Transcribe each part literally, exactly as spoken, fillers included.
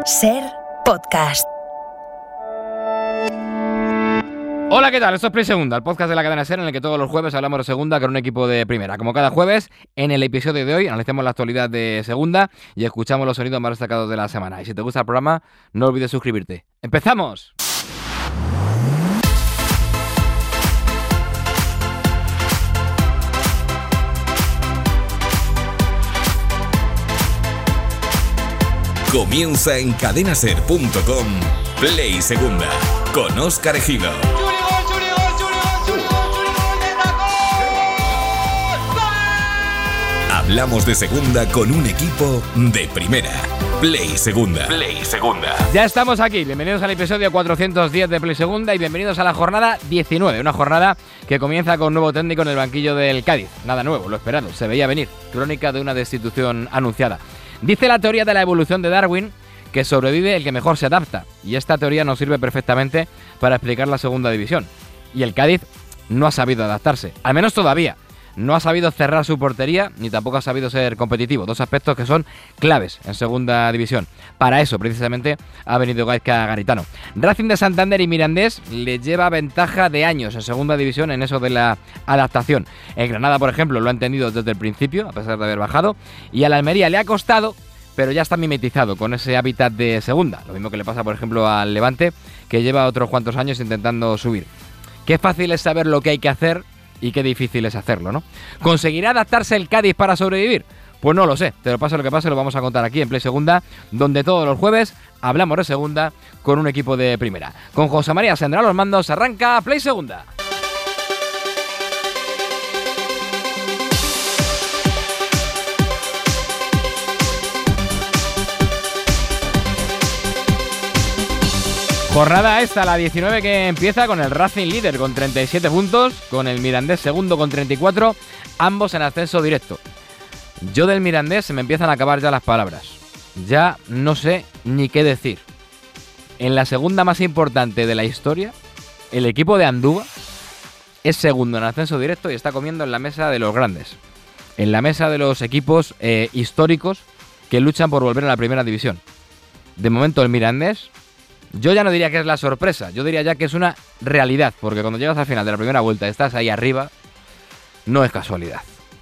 SER Podcast. Hola, ¿qué tal? Esto es Play Segunda, el podcast de la cadena SER en el que todos los jueves hablamos de segunda con un equipo de primera. Como cada jueves, en el episodio de hoy analizamos la actualidad de segunda y escuchamos los sonidos más destacados de la semana. Y si te gusta el programa, no olvides suscribirte. ¡Empezamos! Comienza en cadena ser punto com Play Segunda con Óscar Ejido. Hablamos de segunda con un equipo de primera. Play Segunda. Play Segunda. Ya estamos aquí. Bienvenidos al episodio cuatrocientos diez de Play Segunda y bienvenidos a la jornada diecinueve. Una jornada que comienza con nuevo técnico en el banquillo del Cádiz. Nada nuevo, lo esperado. Se veía venir. Crónica de una destitución anunciada. Dice la teoría de la evolución de Darwin que sobrevive el que mejor se adapta. Y esta teoría nos sirve perfectamente para explicar la segunda división. Y el Cádiz no ha sabido adaptarse. Al menos todavía. No ha sabido cerrar su portería, ni tampoco ha sabido ser competitivo. Dos aspectos que son claves en segunda división. Para eso, precisamente, ha venido Gaizka Garitano. Racing de Santander y Mirandés le lleva ventaja de años en segunda división en eso de la adaptación. El Granada, por ejemplo, lo ha entendido desde el principio, a pesar de haber bajado. Y a la Almería le ha costado, pero ya está mimetizado con ese hábitat de segunda. Lo mismo que le pasa, por ejemplo, al Levante, que lleva otros cuantos años intentando subir. Qué fácil es saber lo que hay que hacer y qué difícil es hacerlo, ¿no? ¿Conseguirá adaptarse el Cádiz para sobrevivir? Pues no lo sé, pero pase lo que pase, lo vamos a contar aquí en Play Segunda, donde todos los jueves hablamos de segunda con un equipo de primera. Con José María Sendrá los mandos, arranca Play Segunda. Jornada esta, la diecinueve, que empieza con el Racing líder con treinta y siete puntos, con el Mirandés segundo con treinta y cuatro, ambos en ascenso directo. Yo del Mirandés se me empiezan a acabar ya las palabras. Ya no sé ni qué decir. En la segunda más importante de la historia, el equipo de Andúa es segundo en ascenso directo y está comiendo en la mesa de los grandes. En la mesa de los equipos eh, históricos que luchan por volver a la primera división. De momento el Mirandés, yo ya no diría que es la sorpresa, yo diría ya que es una realidad, porque cuando llegas al final de la primera vuelta y estás ahí arriba, no es casualidad.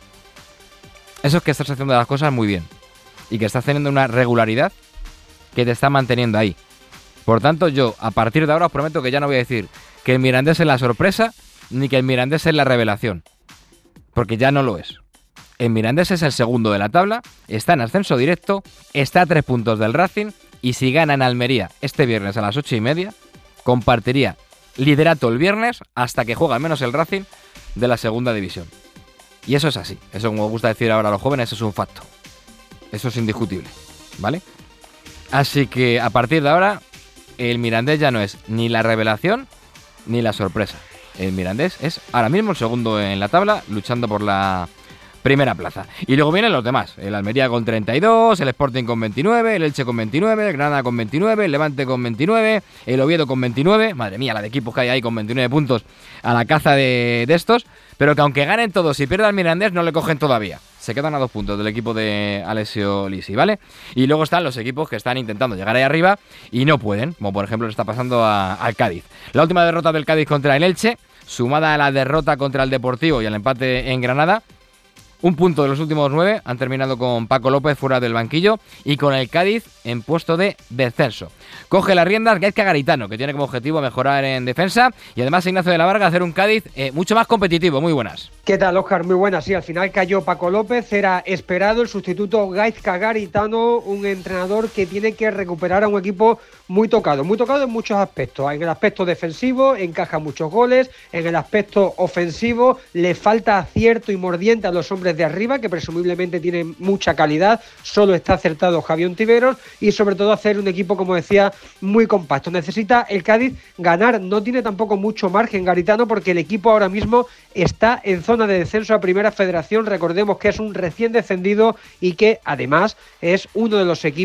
Eso es que estás haciendo las cosas muy bien y que estás teniendo una regularidad que te está manteniendo ahí. Por tanto, yo a partir de ahora os prometo que ya no voy a decir que el Mirandés es la sorpresa ni que el Mirandés es la revelación, porque ya no lo es. El Mirandés es el segundo de la tabla, está en ascenso directo, está a tres puntos del Racing. Y si gana en Almería este viernes a las ocho y media, compartiría liderato el viernes hasta que juega al menos el Racing de la segunda división. Y eso es así. Eso, como gusta decir ahora a los jóvenes, es un facto. Eso es indiscutible, ¿vale? Así que a partir de ahora, el Mirandés ya no es ni la revelación ni la sorpresa. El Mirandés es ahora mismo el segundo en la tabla, luchando por la primera plaza. Y luego vienen los demás. El Almería con treinta y dos, el Sporting con veintinueve, el Elche con veintinueve, el Granada con veintinueve, el Levante con veintinueve, el Oviedo con veintinueve. Madre mía, la de equipos que hay ahí con veintinueve puntos a la caza de, de estos. Pero que aunque ganen todos y pierdan el Mirandés, no le cogen todavía. Se quedan a dos puntos del equipo de Alessio Lisi, ¿vale? Y luego están los equipos que están intentando llegar ahí arriba y no pueden, como por ejemplo le está pasando a, al Cádiz. La última derrota del Cádiz contra el Elche, sumada a la derrota contra el Deportivo y al empate en Granada. Un punto de los últimos nueve han terminado con Paco López fuera del banquillo y con el Cádiz en puesto de descenso. Coge las riendas Gaizka Garitano, que tiene como objetivo mejorar en defensa y además Ignacio de la Varga hacer un Cádiz eh, mucho más competitivo. Muy buenas. ¿Qué tal, Óscar? Muy buenas. Sí, al final cayó Paco López, era esperado el sustituto Gaizka Garitano, un entrenador que tiene que recuperar a un equipo muy tocado, muy tocado en muchos aspectos. En el aspecto defensivo encaja muchos goles, en el aspecto ofensivo le falta acierto y mordiente a los hombres de arriba, que presumiblemente tienen mucha calidad, solo está acertado Javier Ontiveros, y sobre todo hacer un equipo, como decía, muy compacto. Necesita el Cádiz ganar, no tiene tampoco mucho margen Garitano, porque el equipo ahora mismo está en zona de descenso a Primera Federación. Recordemos que es un recién descendido y que además es uno de los equipos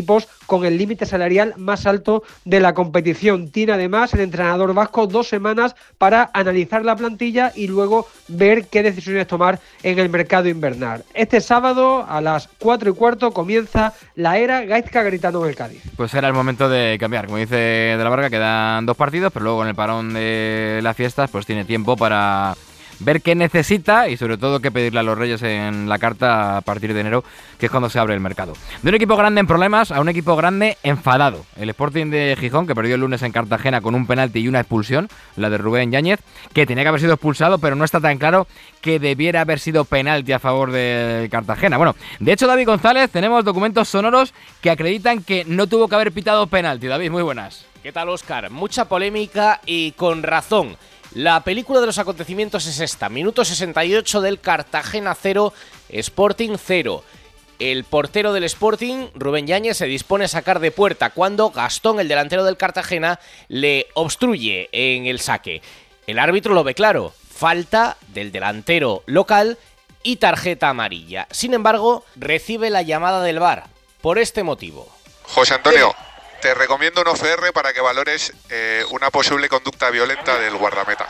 con el límite salarial más alto de la competición. Tiene además el entrenador vasco dos semanas para analizar la plantilla y luego ver qué decisiones tomar en el mercado invernal. Este sábado a las cuatro y cuarto comienza la era Gaizka Garitano en el Cádiz. Pues era el momento de cambiar. Como dice De la Varga, quedan dos partidos, pero luego con el parón de las fiestas pues tiene tiempo para ver qué necesita y sobre todo qué pedirle a los Reyes en la carta a partir de enero, que es cuando se abre el mercado. De un equipo grande en problemas a un equipo grande enfadado. El Sporting de Gijón, que perdió el lunes en Cartagena con un penalti y una expulsión, la de Rubén Yáñez, que tenía que haber sido expulsado, pero no está tan claro que debiera haber sido penalti a favor de Cartagena. Bueno, de hecho, David González, tenemos documentos sonoros que acreditan que no tuvo que haber pitado penalti. David, muy buenas. ¿Qué tal, Óscar? Mucha polémica y con razón. La película de los acontecimientos es esta. Minuto sesenta y ocho del Cartagena cero, Sporting cero. El portero del Sporting, Rubén Yáñez, se dispone a sacar de puerta cuando Gastón, el delantero del Cartagena, le obstruye en el saque. El árbitro lo ve claro. Falta del delantero local y tarjeta amarilla. Sin embargo, recibe la llamada del V A R por este motivo. José Antonio, te recomiendo un O C R para que valores eh, una posible conducta violenta del guardameta.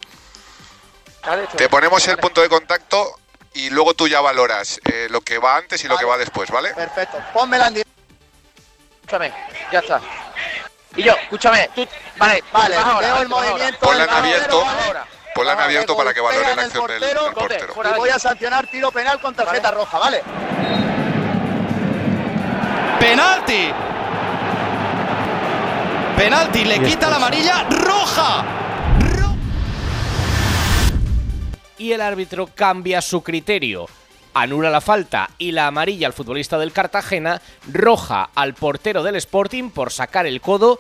Te ponemos el punto de contacto y luego tú ya valoras eh, lo que va antes y lo que va después, ¿vale? Perfecto, pónmela en directo. Escúchame, ya está. Y yo, escúchame, tú, vale, vale, veo el movimiento. Ponla en abierto, ponla en abierto para que valore la acción del, del portero. Y voy a sancionar tiro penal con tarjeta roja, ¿vale? ¡Penalti! Penalti, le quita la amarilla roja. Ro- y el árbitro cambia su criterio. Anula la falta y la amarilla al futbolista del Cartagena, roja al portero del Sporting por sacar el codo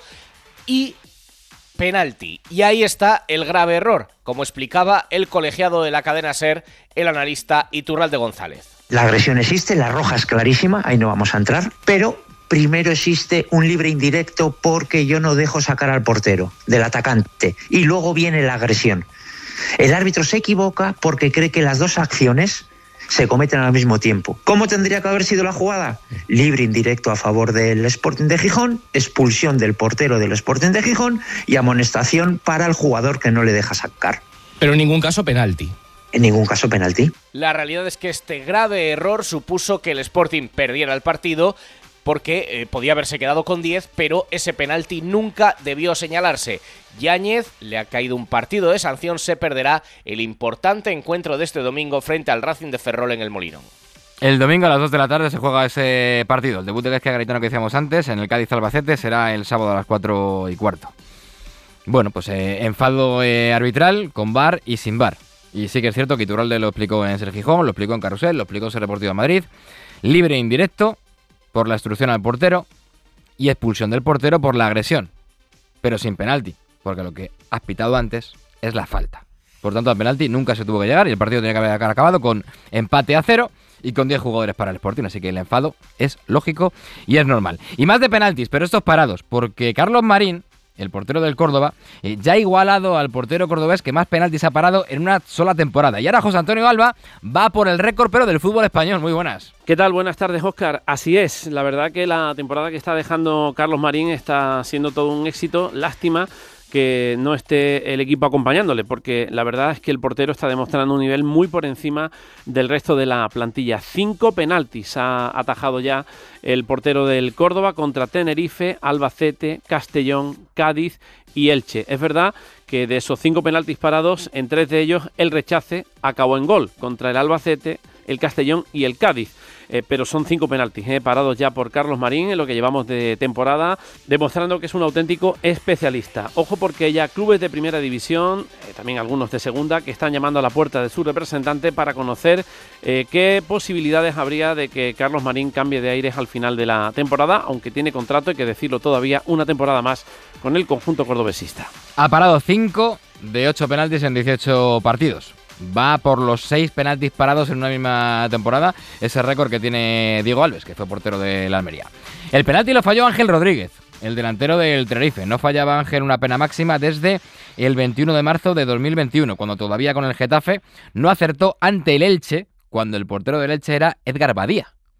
y penalti. Y ahí está el grave error, como explicaba el colegiado de la cadena SER, el analista Iturralde González. La agresión existe, la roja es clarísima, ahí no vamos a entrar, pero primero existe un libre indirecto porque yo no dejo sacar al portero, del atacante, y luego viene la agresión. El árbitro se equivoca porque cree que las dos acciones se cometen al mismo tiempo. ¿Cómo tendría que haber sido la jugada? Libre indirecto a favor del Sporting de Gijón, expulsión del portero del Sporting de Gijón y amonestación para el jugador que no le deja sacar. Pero en ningún caso penalti. En ningún caso penalti. La realidad es que este grave error supuso que el Sporting perdiera el partido porque eh, podía haberse quedado con diez, pero ese penalti nunca debió señalarse. Yáñez le ha caído un partido de sanción, se perderá el importante encuentro de este domingo frente al Racing de Ferrol en el Molinón. El domingo a las dos de la tarde se juega ese partido. El debut de Gaizka Garitano que decíamos antes, en el Cádiz Albacete, será el sábado a las cuatro y cuarto. Bueno, pues eh, enfado eh, arbitral con V A R y sin V A R. Y sí que es cierto que Iturralde lo explicó en Ser Gijón, lo explicó en Carrusel, lo explicó en Ser Deportivo de Madrid. Libre e indirecto por la instrucción al portero y expulsión del portero por la agresión, pero sin penalti, porque lo que has pitado antes es la falta. Por tanto, al penalti nunca se tuvo que llegar y el partido tenía que haber acabado con empate a cero y con diez jugadores para el Sporting, así que el enfado es lógico y es normal. Y más de penaltis, pero estos parados, porque Carlos Marín, el portero del Córdoba, eh, ya ha igualado al portero cordobés que más penaltis ha parado en una sola temporada. Y ahora José Antonio Alba va por el récord, pero del fútbol español. Muy buenas. ¿Qué tal? Buenas tardes, Óscar. Así es, la verdad que la temporada que está dejando Carlos Marín está siendo todo un éxito. Lástima que no esté el equipo acompañándole, porque la verdad es que el portero está demostrando un nivel muy por encima del resto de la plantilla. Cinco penaltis ha atajado ya el portero del Córdoba contra Tenerife, Albacete, Castellón, Cádiz y Elche. Es verdad que de esos cinco penaltis parados, en tres de ellos el rechace acabó en gol, contra el Albacete, el Castellón y el Cádiz. Eh, pero son cinco penaltis eh, parados ya por Carlos Marín en lo que llevamos de temporada, demostrando que es un auténtico especialista. Ojo, porque ya clubes de primera división, eh, también algunos de segunda, que están llamando a la puerta de su representante para conocer eh, qué posibilidades habría de que Carlos Marín cambie de aires al final de la temporada, aunque tiene contrato, hay que decirlo todavía, una temporada más con el conjunto cordobesista. Ha parado cinco de ocho penaltis en dieciocho partidos. Va por los seis penaltis parados en una misma temporada, ese récord que tiene Diego Alves, que fue portero del Almería. El penalti lo falló Ángel Rodríguez, el delantero del Tenerife. No fallaba Ángel una pena máxima desde el veintiuno de marzo de dos mil veintiuno, cuando todavía con el Getafe no acertó ante el Elche, cuando el portero del Elche era Edgar Badía.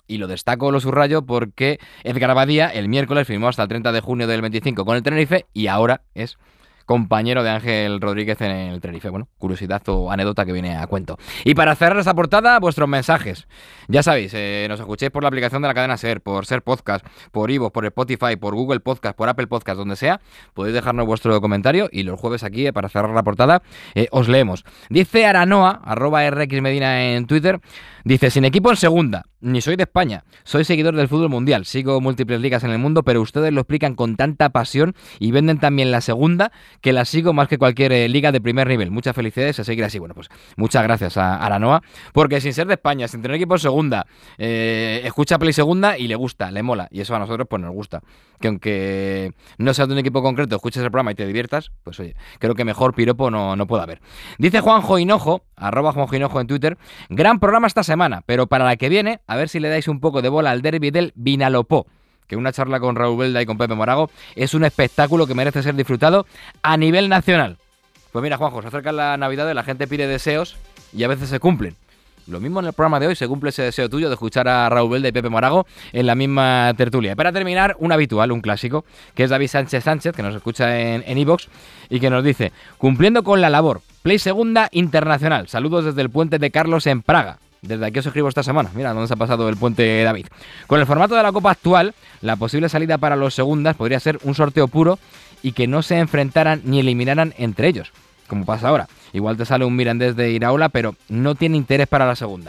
y lo destaco, lo subrayo, porque Edgar Badía el miércoles firmó hasta el treinta de junio del veinticinco con el Tenerife y ahora es compañero de Ángel Rodríguez en el Tenerife. Bueno, curiosidad o anécdota que viene a cuento. Y para cerrar esta portada, vuestros mensajes. Ya sabéis, eh, nos escuchéis por la aplicación de la cadena SER, por SER Podcast, por iVoox, por Spotify, por Google Podcast, por Apple Podcast, donde sea. Podéis dejarnos vuestro comentario y los jueves aquí, eh, para cerrar la portada, eh, os leemos. Dice Aranoa, arroba rxmedina en Twitter, dice, sin equipo en segunda, ni soy de España, soy seguidor del fútbol mundial, sigo múltiples ligas en el mundo, pero ustedes lo explican con tanta pasión y venden también la segunda, que la sigo más que cualquier eh, liga de primer nivel. Muchas felicidades a seguir así. Bueno, pues muchas gracias a Aranoa, porque sin ser de España, sin tener equipo en segunda, eh, escucha Play Segunda y le gusta, le mola, y eso a nosotros pues nos gusta. Que aunque no seas de un equipo concreto, escuches el programa y te diviertas, pues oye, creo que mejor piropo no, no puede haber. Dice Juanjo Hinojo, arroba Juanjo Hinojo en Twitter, gran programa esta semana, pero para la que viene, a ver si le dais un poco de bola al derbi del Vinalopó, que una charla con Raúl Belda y con Pepe Morago es un espectáculo que merece ser disfrutado a nivel nacional. Pues mira, Juanjo, se acerca la Navidad y la gente pide deseos y a veces se cumplen. Lo mismo en el programa de hoy, se cumple ese deseo tuyo de escuchar a Raúl Belda y Pepe Morago en la misma tertulia. Y para terminar, un habitual, un clásico, que es David Sánchez Sánchez, que nos escucha en iVoox y que nos dice, cumpliendo con la labor, Play Segunda Internacional, saludos desde el puente de Carlos en Praga. Desde aquí os escribo esta semana, mira dónde se ha pasado el puente David. Con el formato de la Copa actual, la posible salida para los segundas podría ser un sorteo puro y que no se enfrentaran ni eliminaran entre ellos, como pasa ahora. Igual te sale un Mirandés de Iraola, pero no tiene interés para la segunda.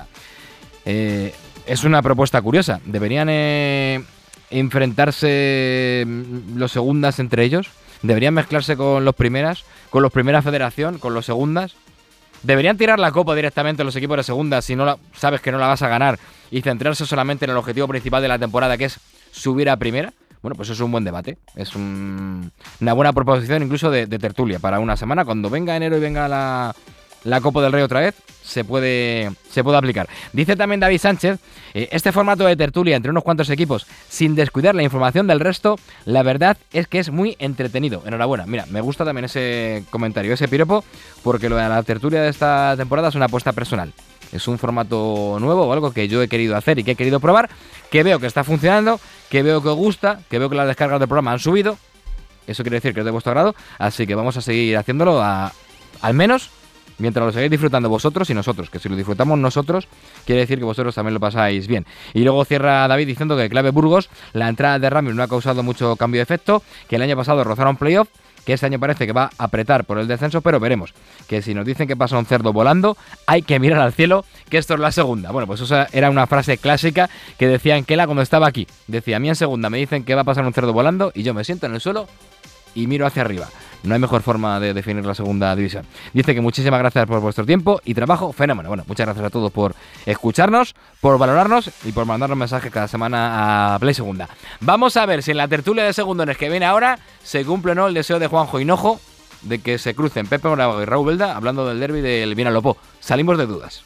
Eh, es una propuesta curiosa. ¿Deberían eh, enfrentarse los segundas entre ellos? ¿Deberían mezclarse con los primeras? ¿Con los primeras federación? ¿Con los segundas? ¿Deberían tirar la copa directamente a los equipos de segunda si no la, sabes que no la vas a ganar y centrarse solamente en el objetivo principal de la temporada, que es subir a primera? Bueno, pues eso es un buen debate, es un, una buena proposición incluso de, de tertulia para una semana. Cuando venga enero y venga la, la Copa del Rey otra vez, se puede, se puede aplicar. Dice también David Sánchez, eh, este formato de tertulia entre unos cuantos equipos, sin descuidar la información del resto, la verdad es que es muy entretenido. Enhorabuena. Mira, me gusta también ese comentario, ese piropo, porque lo de la tertulia de esta temporada es una apuesta personal. Es un formato nuevo o algo que yo he querido hacer y que he querido probar, que veo que está funcionando, que veo que os gusta, que veo que las descargas del programa han subido. Eso quiere decir que es de vuestro agrado, así que vamos a seguir haciéndolo a, al menos mientras lo seguís disfrutando vosotros y nosotros, que si lo disfrutamos nosotros, quiere decir que vosotros también lo pasáis bien. Y luego cierra David diciendo que clave Burgos, la entrada de Ramiro no ha causado mucho cambio de efecto, que el año pasado rozaron playoff, que este año parece que va a apretar por el descenso, pero veremos. Que si nos dicen que pasa un cerdo volando, hay que mirar al cielo, que esto es la segunda. Bueno, pues esa era una frase clásica que decía Enquela cuando estaba aquí. Decía, a mí en segunda me dicen que va a pasar un cerdo volando y yo me siento en el suelo y miro hacia arriba. No hay mejor forma de definir la segunda división. Dice que muchísimas gracias por vuestro tiempo y trabajo fenómeno. Bueno, muchas gracias a todos por escucharnos, por valorarnos y por mandarnos mensajes cada semana a Play Segunda. Vamos a ver si en la tertulia de segundones que viene ahora se cumple o no el deseo de Juanjo Hinojo de que se crucen Pepe Morago y Raúl Belda hablando del derbi del Vinalopó. Salimos de dudas.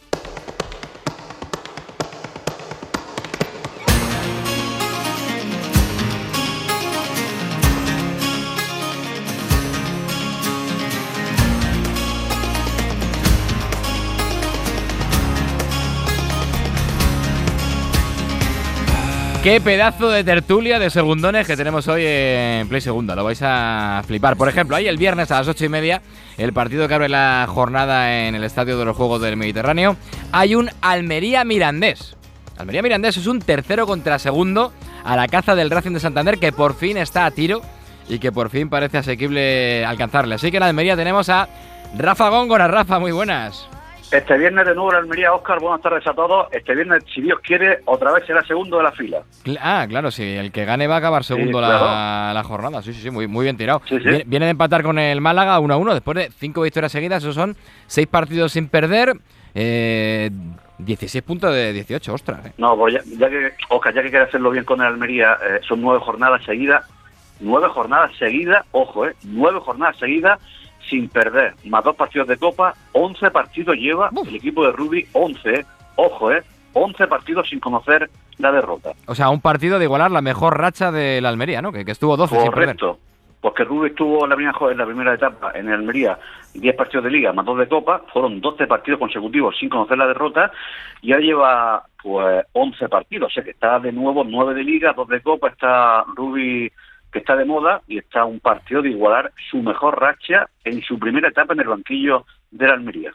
Qué pedazo de tertulia de segundones que tenemos hoy en Play Segunda. Lo vais a flipar. Por ejemplo, ahí el viernes a las ocho y media, el partido que abre la jornada en el Estadio de los Juegos del Mediterráneo, hay un Almería-Mirandés. Almería-Mirandés es un tercero contra segundo a la caza del Racing de Santander, que por fin está a tiro y que por fin parece asequible alcanzarle. Así que en Almería tenemos a Rafa Góngora. Rafa, muy buenas. Este viernes de nuevo en Almería, Óscar, buenas tardes a todos. Este viernes, si Dios quiere, otra vez será segundo de la fila. Ah, claro, sí, el que gane va a acabar segundo sí, claro. la, la jornada. Sí, sí, sí, muy, muy bien tirado. Sí, sí. Viene, viene de empatar con el Málaga uno a uno, después de cinco victorias seguidas. Esos son seis partidos sin perder, eh, dieciséis puntos de dieciocho, ostras. Eh. No, pues ya, ya que, Óscar, ya que quiere hacerlo bien con el Almería, eh, son nueve jornadas seguidas, nueve jornadas seguidas, ojo, eh, nueve jornadas seguidas, sin perder, más dos partidos de Copa, once partidos lleva Uf. el equipo de Rubi, once, ojo, eh, once partidos sin conocer la derrota. O sea, un partido de igualar la mejor racha de la Almería, ¿no? Que, que estuvo doce sin perder. Correcto, Pues que Rubí estuvo en la primera, en la primera etapa en el Almería, diez partidos de Liga más dos de Copa, fueron doce partidos consecutivos sin conocer la derrota, y ya lleva pues once partidos, o sea que está de nuevo nueve de Liga, dos de Copa, está Rubí que está de moda y está a un partido de igualar su mejor racha en su primera etapa en el banquillo de la Almería.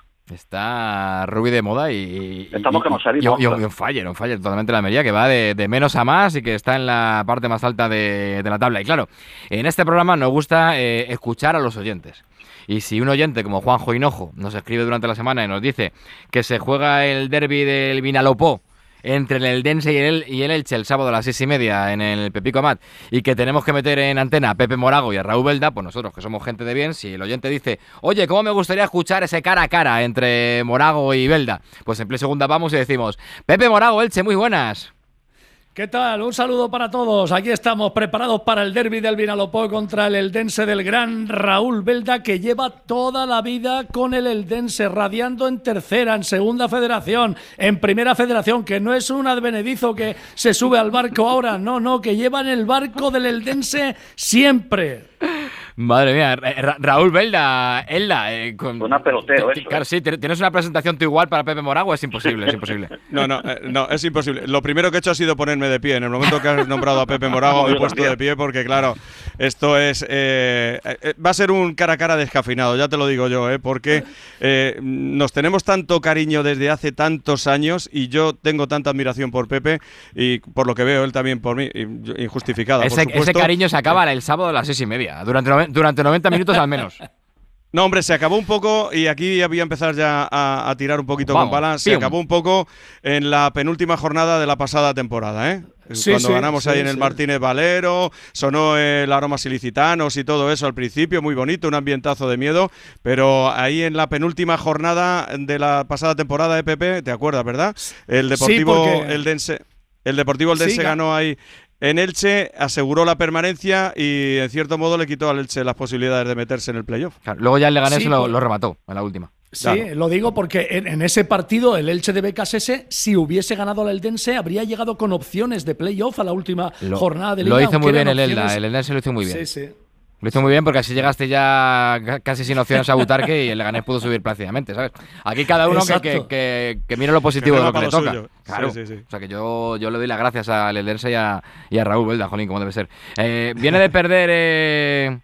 Está Rubí de moda y... Estamos y, que nos salimos. Y, y, y un fire, un fire totalmente la Almería, que va de, de menos a más y que está en la parte más alta de, de la tabla. Y claro, en este programa nos gusta eh, escuchar a los oyentes. Y si un oyente como Juanjo Hinojo nos escribe durante la semana y nos dice que se juega el derbi del Vinalopó entre el Eldense y el, y el Elche el sábado a las seis y media en el Pepico Amat, y que tenemos que meter en antena a Pepe Morago y a Raúl Belda, pues nosotros, que somos gente de bien, si el oyente dice, oye, ¿cómo me gustaría escuchar ese cara a cara entre Morago y Belda? Pues en Play Segunda vamos y decimos, Pepe Morago, Elche, muy buenas. ¿Qué tal? Un saludo para todos. Aquí estamos preparados para el derbi del Vinalopó contra el Eldense del gran Raúl Belda, que lleva toda la vida con el Eldense, radiando en tercera, en segunda federación, en primera federación, que no es un advenedizo que se sube al barco ahora, no, no, que lleva en el barco del Eldense siempre. Madre mía, Ra Raúl Belda, Elda, eh, con una pelotero, eso. Claro, sí, tienes una presentación tú igual para Pepe Morago, es imposible, es imposible. No, no, eh, no, es imposible. Lo primero que he hecho ha sido ponerme de pie. En el momento que has nombrado a Pepe Morago me he puesto de pie porque, claro, esto es eh, eh, va a ser un cara a cara descafeinado, ya te lo digo yo, eh, porque eh, nos tenemos tanto cariño desde hace tantos años y yo tengo tanta admiración por Pepe y por lo que veo él también por mí, injustificada. Ese, por ese cariño se acaba el sábado a las seis y media, durante Durante noventa minutos al menos. No, hombre, se acabó un poco, y aquí voy a empezar ya a, a tirar un poquito Vamos, con palas, se pium. acabó un poco en la penúltima jornada de la pasada temporada, ¿eh? Sí, Cuando sí, ganamos sí, ahí en el sí. Martínez Valero, sonó el Aromas Ilicitanos y todo eso al principio, muy bonito, un ambientazo de miedo, pero ahí en la penúltima jornada de la pasada temporada de Pepe, ¿te acuerdas, verdad? El Deportivo Sí, porque... Eldense, el Deportivo Eldense Sí, ganó ahí en Elche, aseguró la permanencia y en cierto modo le quitó al Elche las posibilidades de meterse en el playoff. Claro, luego ya el Leganés Sí, lo, por- lo remató en la última. Sí, Claro. lo digo porque en, en ese partido el Elche de Becasese, si hubiese ganado al Eldense, habría llegado con opciones de playoff a la última Lo, jornada de Liga. lo hizo muy aunque bien eran el Elda, opciones- el Eldense lo hizo muy bien. Sí, sí. Lo hizo muy bien porque así llegaste ya ca- casi sin opciones a Butarque y el Leganés pudo subir plácidamente, ¿sabes? Aquí cada uno que, que, Exacto. que, que mire lo positivo Que de lo venga que le para lo toca. suyo. Claro. Sí, sí, sí. O sea que yo, yo le doy las gracias al Eldense y a, y a Raúl Belda, jolín, como debe ser. Eh, viene de perder eh,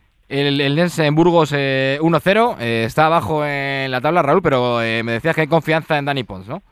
el Eldense en Burgos eh, uno cero. Eh, está abajo en la tabla, Raúl, pero eh, me decías que hay confianza en Dani Pons, ¿no?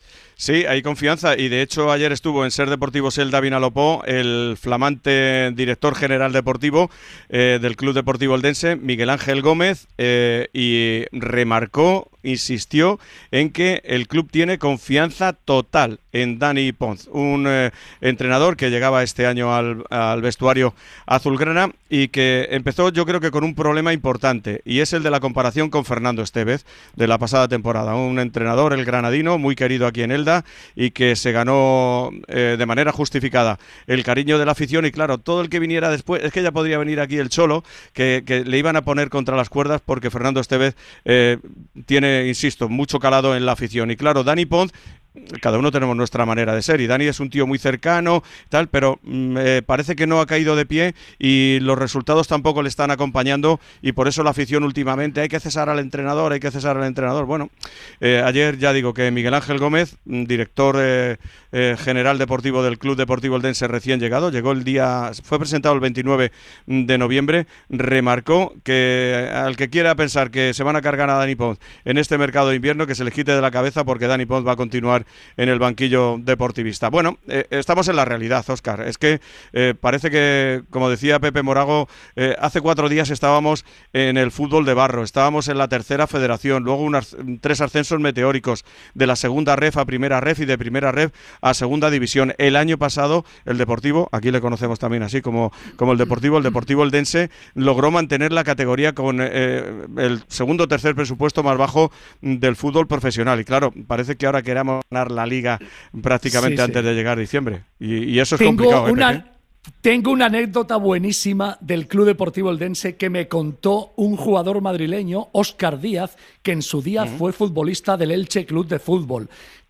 Sí, hay confianza y de hecho ayer estuvo en Ser Deportivo Selda Vinalopó el flamante director general deportivo eh, del Club Deportivo Eldense, Miguel Ángel Gómez, eh, y remarcó, insistió en que el club tiene confianza total en Dani Pons, un eh, entrenador que llegaba este año al, al vestuario azulgrana y que empezó yo creo que con un problema importante y es el de la comparación con Fernando Estévez de la pasada temporada, un entrenador, el granadino, muy querido aquí en Elda y que se ganó eh, de manera justificada el cariño de la afición y claro, todo el que viniera después, es que ya podría venir aquí el Cholo, que, que le iban a poner contra las cuerdas porque Fernando Estévez eh, tiene, insisto, mucho calado en la afición y claro, Dani Pons, cada uno tenemos nuestra manera de ser y Dani es un tío muy cercano, tal, pero mm, eh, parece que no ha caído de pie y los resultados tampoco le están acompañando y por eso la afición últimamente hay que cesar al entrenador, hay que cesar al entrenador. Bueno, eh, ayer ya digo que Miguel Ángel Gómez, director eh, eh, general deportivo del Club Deportivo Eldense recién llegado, llegó el día, fue presentado el veintinueve de noviembre, remarcó que al que quiera pensar que se van a cargar a Dani Pons en este mercado de invierno, que se le quite de la cabeza porque Dani Pons va a continuar en el banquillo deportivista. Bueno, eh, estamos en la realidad, Óscar. Es que eh, parece que, como decía Pepe Morago, eh, hace cuatro días estábamos en el fútbol de barro, estábamos en la tercera federación, luego unas, tres ascensos meteóricos de la segunda ref a primera ref y de primera ref a segunda división. El año pasado, el Deportivo, aquí le conocemos también así como, como el Deportivo, el Deportivo Eldense, logró mantener la categoría con eh, el segundo o tercer presupuesto más bajo del fútbol profesional. Y claro, parece que ahora queramos ganar la liga prácticamente Sí, antes sí. de llegar diciembre. Y, y eso es Tengo complicado, ¿eh, una, Pepe? tengo una anécdota buenísima del Club Deportivo Eldense que me contó un jugador madrileño, Óscar Díaz, que en su día Uh-huh. fue futbolista del Elche Club de Fútbol.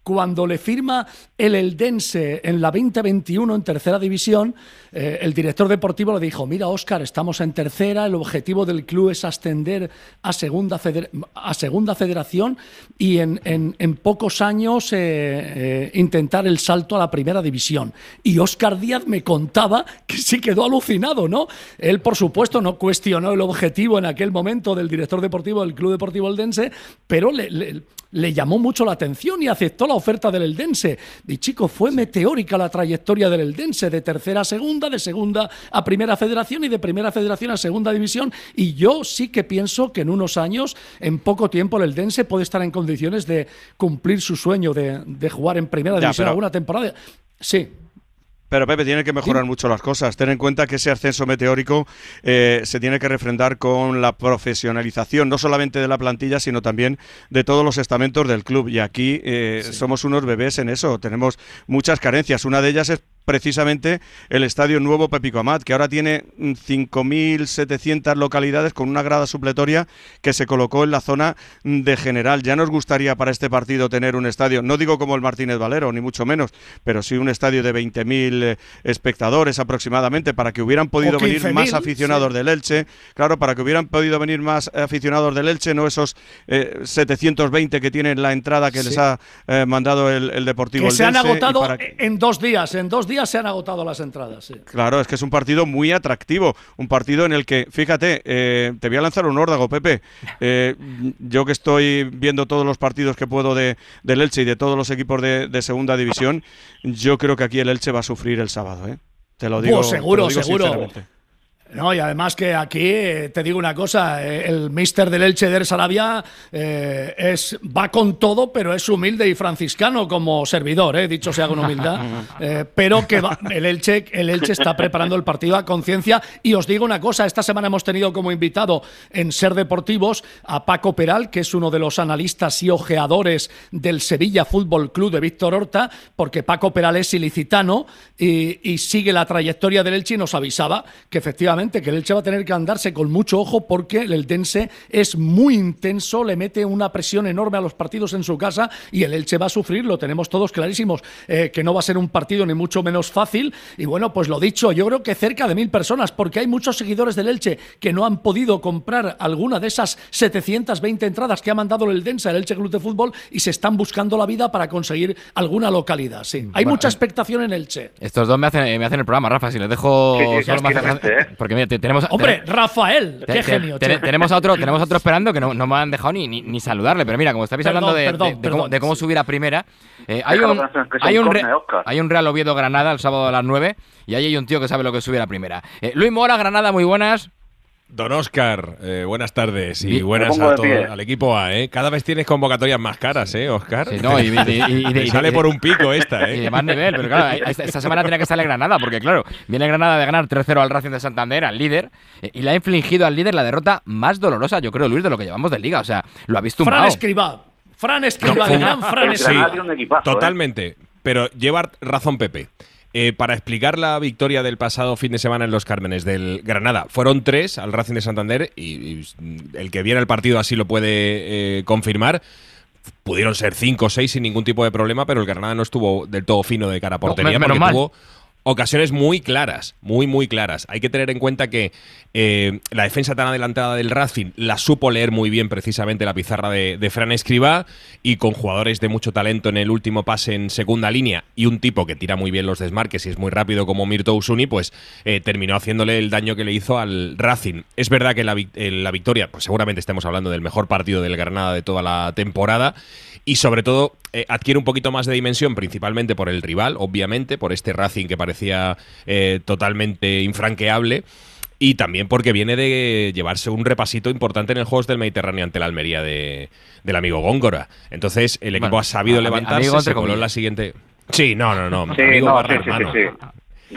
cuando le firma el Eldense en la veinte veintiuno en tercera división, eh, el director deportivo le dijo: mira, Óscar, estamos en tercera, el objetivo del club es ascender a segunda, feder- a segunda federación y en, en, en pocos años eh, eh, intentar el salto a la primera división. Y Óscar Díaz me contaba que sí quedó alucinado, ¿no? Él, por supuesto, no cuestionó el objetivo en aquel momento del director deportivo del Club Deportivo Eldense, pero le, le, le llamó mucho la atención y aceptó la oferta del Eldense. Y chico, fue meteórica la trayectoria del Eldense, de tercera a segunda, de segunda a primera federación y de primera federación a segunda división. Y yo sí que pienso que en unos años, en poco tiempo, el Eldense puede estar en condiciones de cumplir su sueño de, de jugar en primera Ya, división pero... alguna temporada. Sí. Pero Pepe, tiene que mejorar ¿Sí? mucho las cosas. Ten en cuenta que ese ascenso meteórico eh, se tiene que refrendar con la profesionalización, no solamente de la plantilla, sino también de todos los estamentos del club. Y aquí eh, sí. somos unos bebés en eso. Tenemos muchas carencias. Una de ellas es precisamente el Estadio Nuevo Pepico Amat, que ahora tiene cinco mil setecientas localidades con una grada supletoria que se colocó en la zona de General. Ya nos gustaría para este partido tener un estadio, no digo como el Martínez Valero, ni mucho menos, pero sí un estadio de veinte mil eh, espectadores aproximadamente, para que hubieran podido venir más aficionados sí. del Elche. Claro, para que hubieran podido venir más aficionados del Elche, no esos eh, setecientos veinte que tienen la entrada que sí. les ha eh, mandado el, el Deportivo que Eldense. Se han agotado para... en dos días, en dos días se han agotado las entradas. Sí. Claro, es que es un partido muy atractivo, un partido en el que, fíjate, eh, te voy a lanzar un órdago, Pepe. Eh, yo que estoy viendo todos los partidos que puedo de, del Elche y de todos los equipos de, de segunda división, yo creo que aquí el Elche va a sufrir el sábado, ¿eh? Te lo digo, pues seguro, te lo digo seguro. sinceramente. No, y además que aquí, eh, te digo una cosa, eh, el míster del Elche de Sarabia eh, es, va con todo, pero es humilde y franciscano como servidor, eh, dicho sea con humildad, eh, pero que va, el, Elche, el Elche está preparando el partido a conciencia. Y os digo una cosa, esta semana hemos tenido como invitado en Ser Deportivos a Paco Peral, que es uno de los analistas y ojeadores del Sevilla Fútbol Club de Víctor Horta, porque Paco Peral es ilicitano y, y sigue la trayectoria del Elche y nos avisaba que efectivamente que el Elche va a tener que andarse con mucho ojo porque el Eldense es muy intenso, le mete una presión enorme a los partidos en su casa y el Elche va a sufrir, lo tenemos todos clarísimos, eh, que no va a ser un partido ni mucho menos fácil. Y bueno, pues lo dicho, yo creo que cerca de mil personas, porque hay muchos seguidores del Elche que no han podido comprar alguna de esas setecientas veinte entradas que ha mandado el Eldense al Elche Club de Fútbol y se están buscando la vida para conseguir alguna localidad. Sí, hay bueno, mucha expectación en Elche. Estos dos me hacen, me hacen el programa, Rafa, si les dejo sí, sí, solo más ¿eh? Porque mira, tenemos, Hombre, tenemos, Rafael, te, qué te, genio. Te, tenemos a otro, tenemos a otro esperando que no, no me han dejado ni, ni, ni saludarle. Pero mira, como estáis perdón, hablando de, perdón, de, de, perdón, cómo, de cómo sí. subir a primera, eh, hay, un, hay, un re, hay un Real Oviedo Granada el sábado a las nueve y ahí hay un tío que sabe lo que es subir a primera. Eh, Luis Mora, Granada, muy buenas. Don Óscar, eh, buenas tardes y Bien, buenas a todo, al equipo A, ¿eh? Cada vez tienes convocatorias más caras, ¿eh, Óscar? Sí, no, y, y, y, y, y sale por un pico esta, ¿eh? Y de más nivel, pero claro, esta semana tiene que salir Granada, porque claro, viene Granada de ganar tres cero al Racing de Santander, al líder, y le ha infligido al líder la derrota más dolorosa, yo creo, Luis, de lo que llevamos de Liga. O sea, lo habéis tumbado. Fran Escribá, Fran Escribá, no, gran Fran Escribá. Sí, totalmente, ¿eh? Pero lleva razón Pepe. Eh, para explicar la victoria del pasado fin de semana en los Cármenes del Granada, fueron tres al Racing de Santander y, y el que viera el partido así lo puede eh, confirmar. Pudieron ser cinco o seis sin ningún tipo de problema, pero el Granada no estuvo del todo fino de cara a portería, no, porque mal. tuvo ocasiones muy claras, muy, muy claras. Hay que tener en cuenta que eh, la defensa tan adelantada del Racing la supo leer muy bien precisamente la pizarra de, de Fran Escribá, y con jugadores de mucho talento en el último pase en segunda línea y un tipo que tira muy bien los desmarques y es muy rápido como Mirto Usuni, pues eh, terminó haciéndole el daño que le hizo al Racing. Es verdad que la, eh, la victoria, pues seguramente estemos hablando del mejor partido del Granada de toda la temporada, y sobre todo eh, adquiere un poquito más de dimensión, principalmente por el rival, obviamente, por este Racing que parecía eh, totalmente infranqueable, y también porque viene de llevarse un repasito importante en el Juegos del Mediterráneo ante la Almería de, del amigo Góngora. Entonces el equipo bueno, ha sabido a, levantarse, se coló en la siguiente... Sí, no, no, no, sí, amigo no, barra sí, sí, hermano. Sí, sí.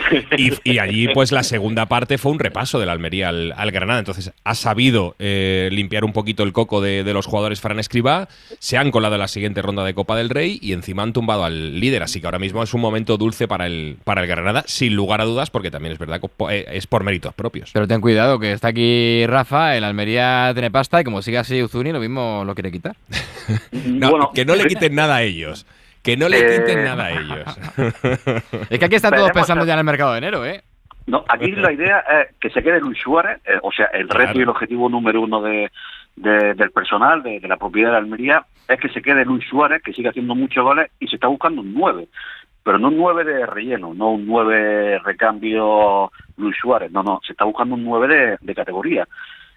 Y, y allí, pues la segunda parte fue un repaso del Almería al, al Granada. Entonces, ha sabido eh, limpiar un poquito el coco de, de los jugadores Fran Escribá, se han colado en la siguiente ronda de Copa del Rey y encima han tumbado al líder. Así que ahora mismo es un momento dulce para el, para el Granada, sin lugar a dudas, porque también es verdad que es por méritos propios. Pero ten cuidado, que está aquí Rafa, el Almería tiene pasta y como sigue así Uzuni, lo mismo lo quiere quitar. No, bueno, que no le quiten nada a ellos. Que no le Eh, quiten nada a ellos. Es que aquí están todos Veremos pensando a- ya en el mercado de enero, ¿eh? No, aquí la idea es que se quede Luis Suárez, eh, o sea, el reto Claro. y el objetivo número uno de, de- del personal, de, de la propiedad de Almería, es que se quede Luis Suárez, que sigue haciendo muchos goles, y se está buscando un nueve. Pero no un nueve de relleno, no un nueve recambio Luis Suárez, no, no, se está buscando un nueve de, de categoría.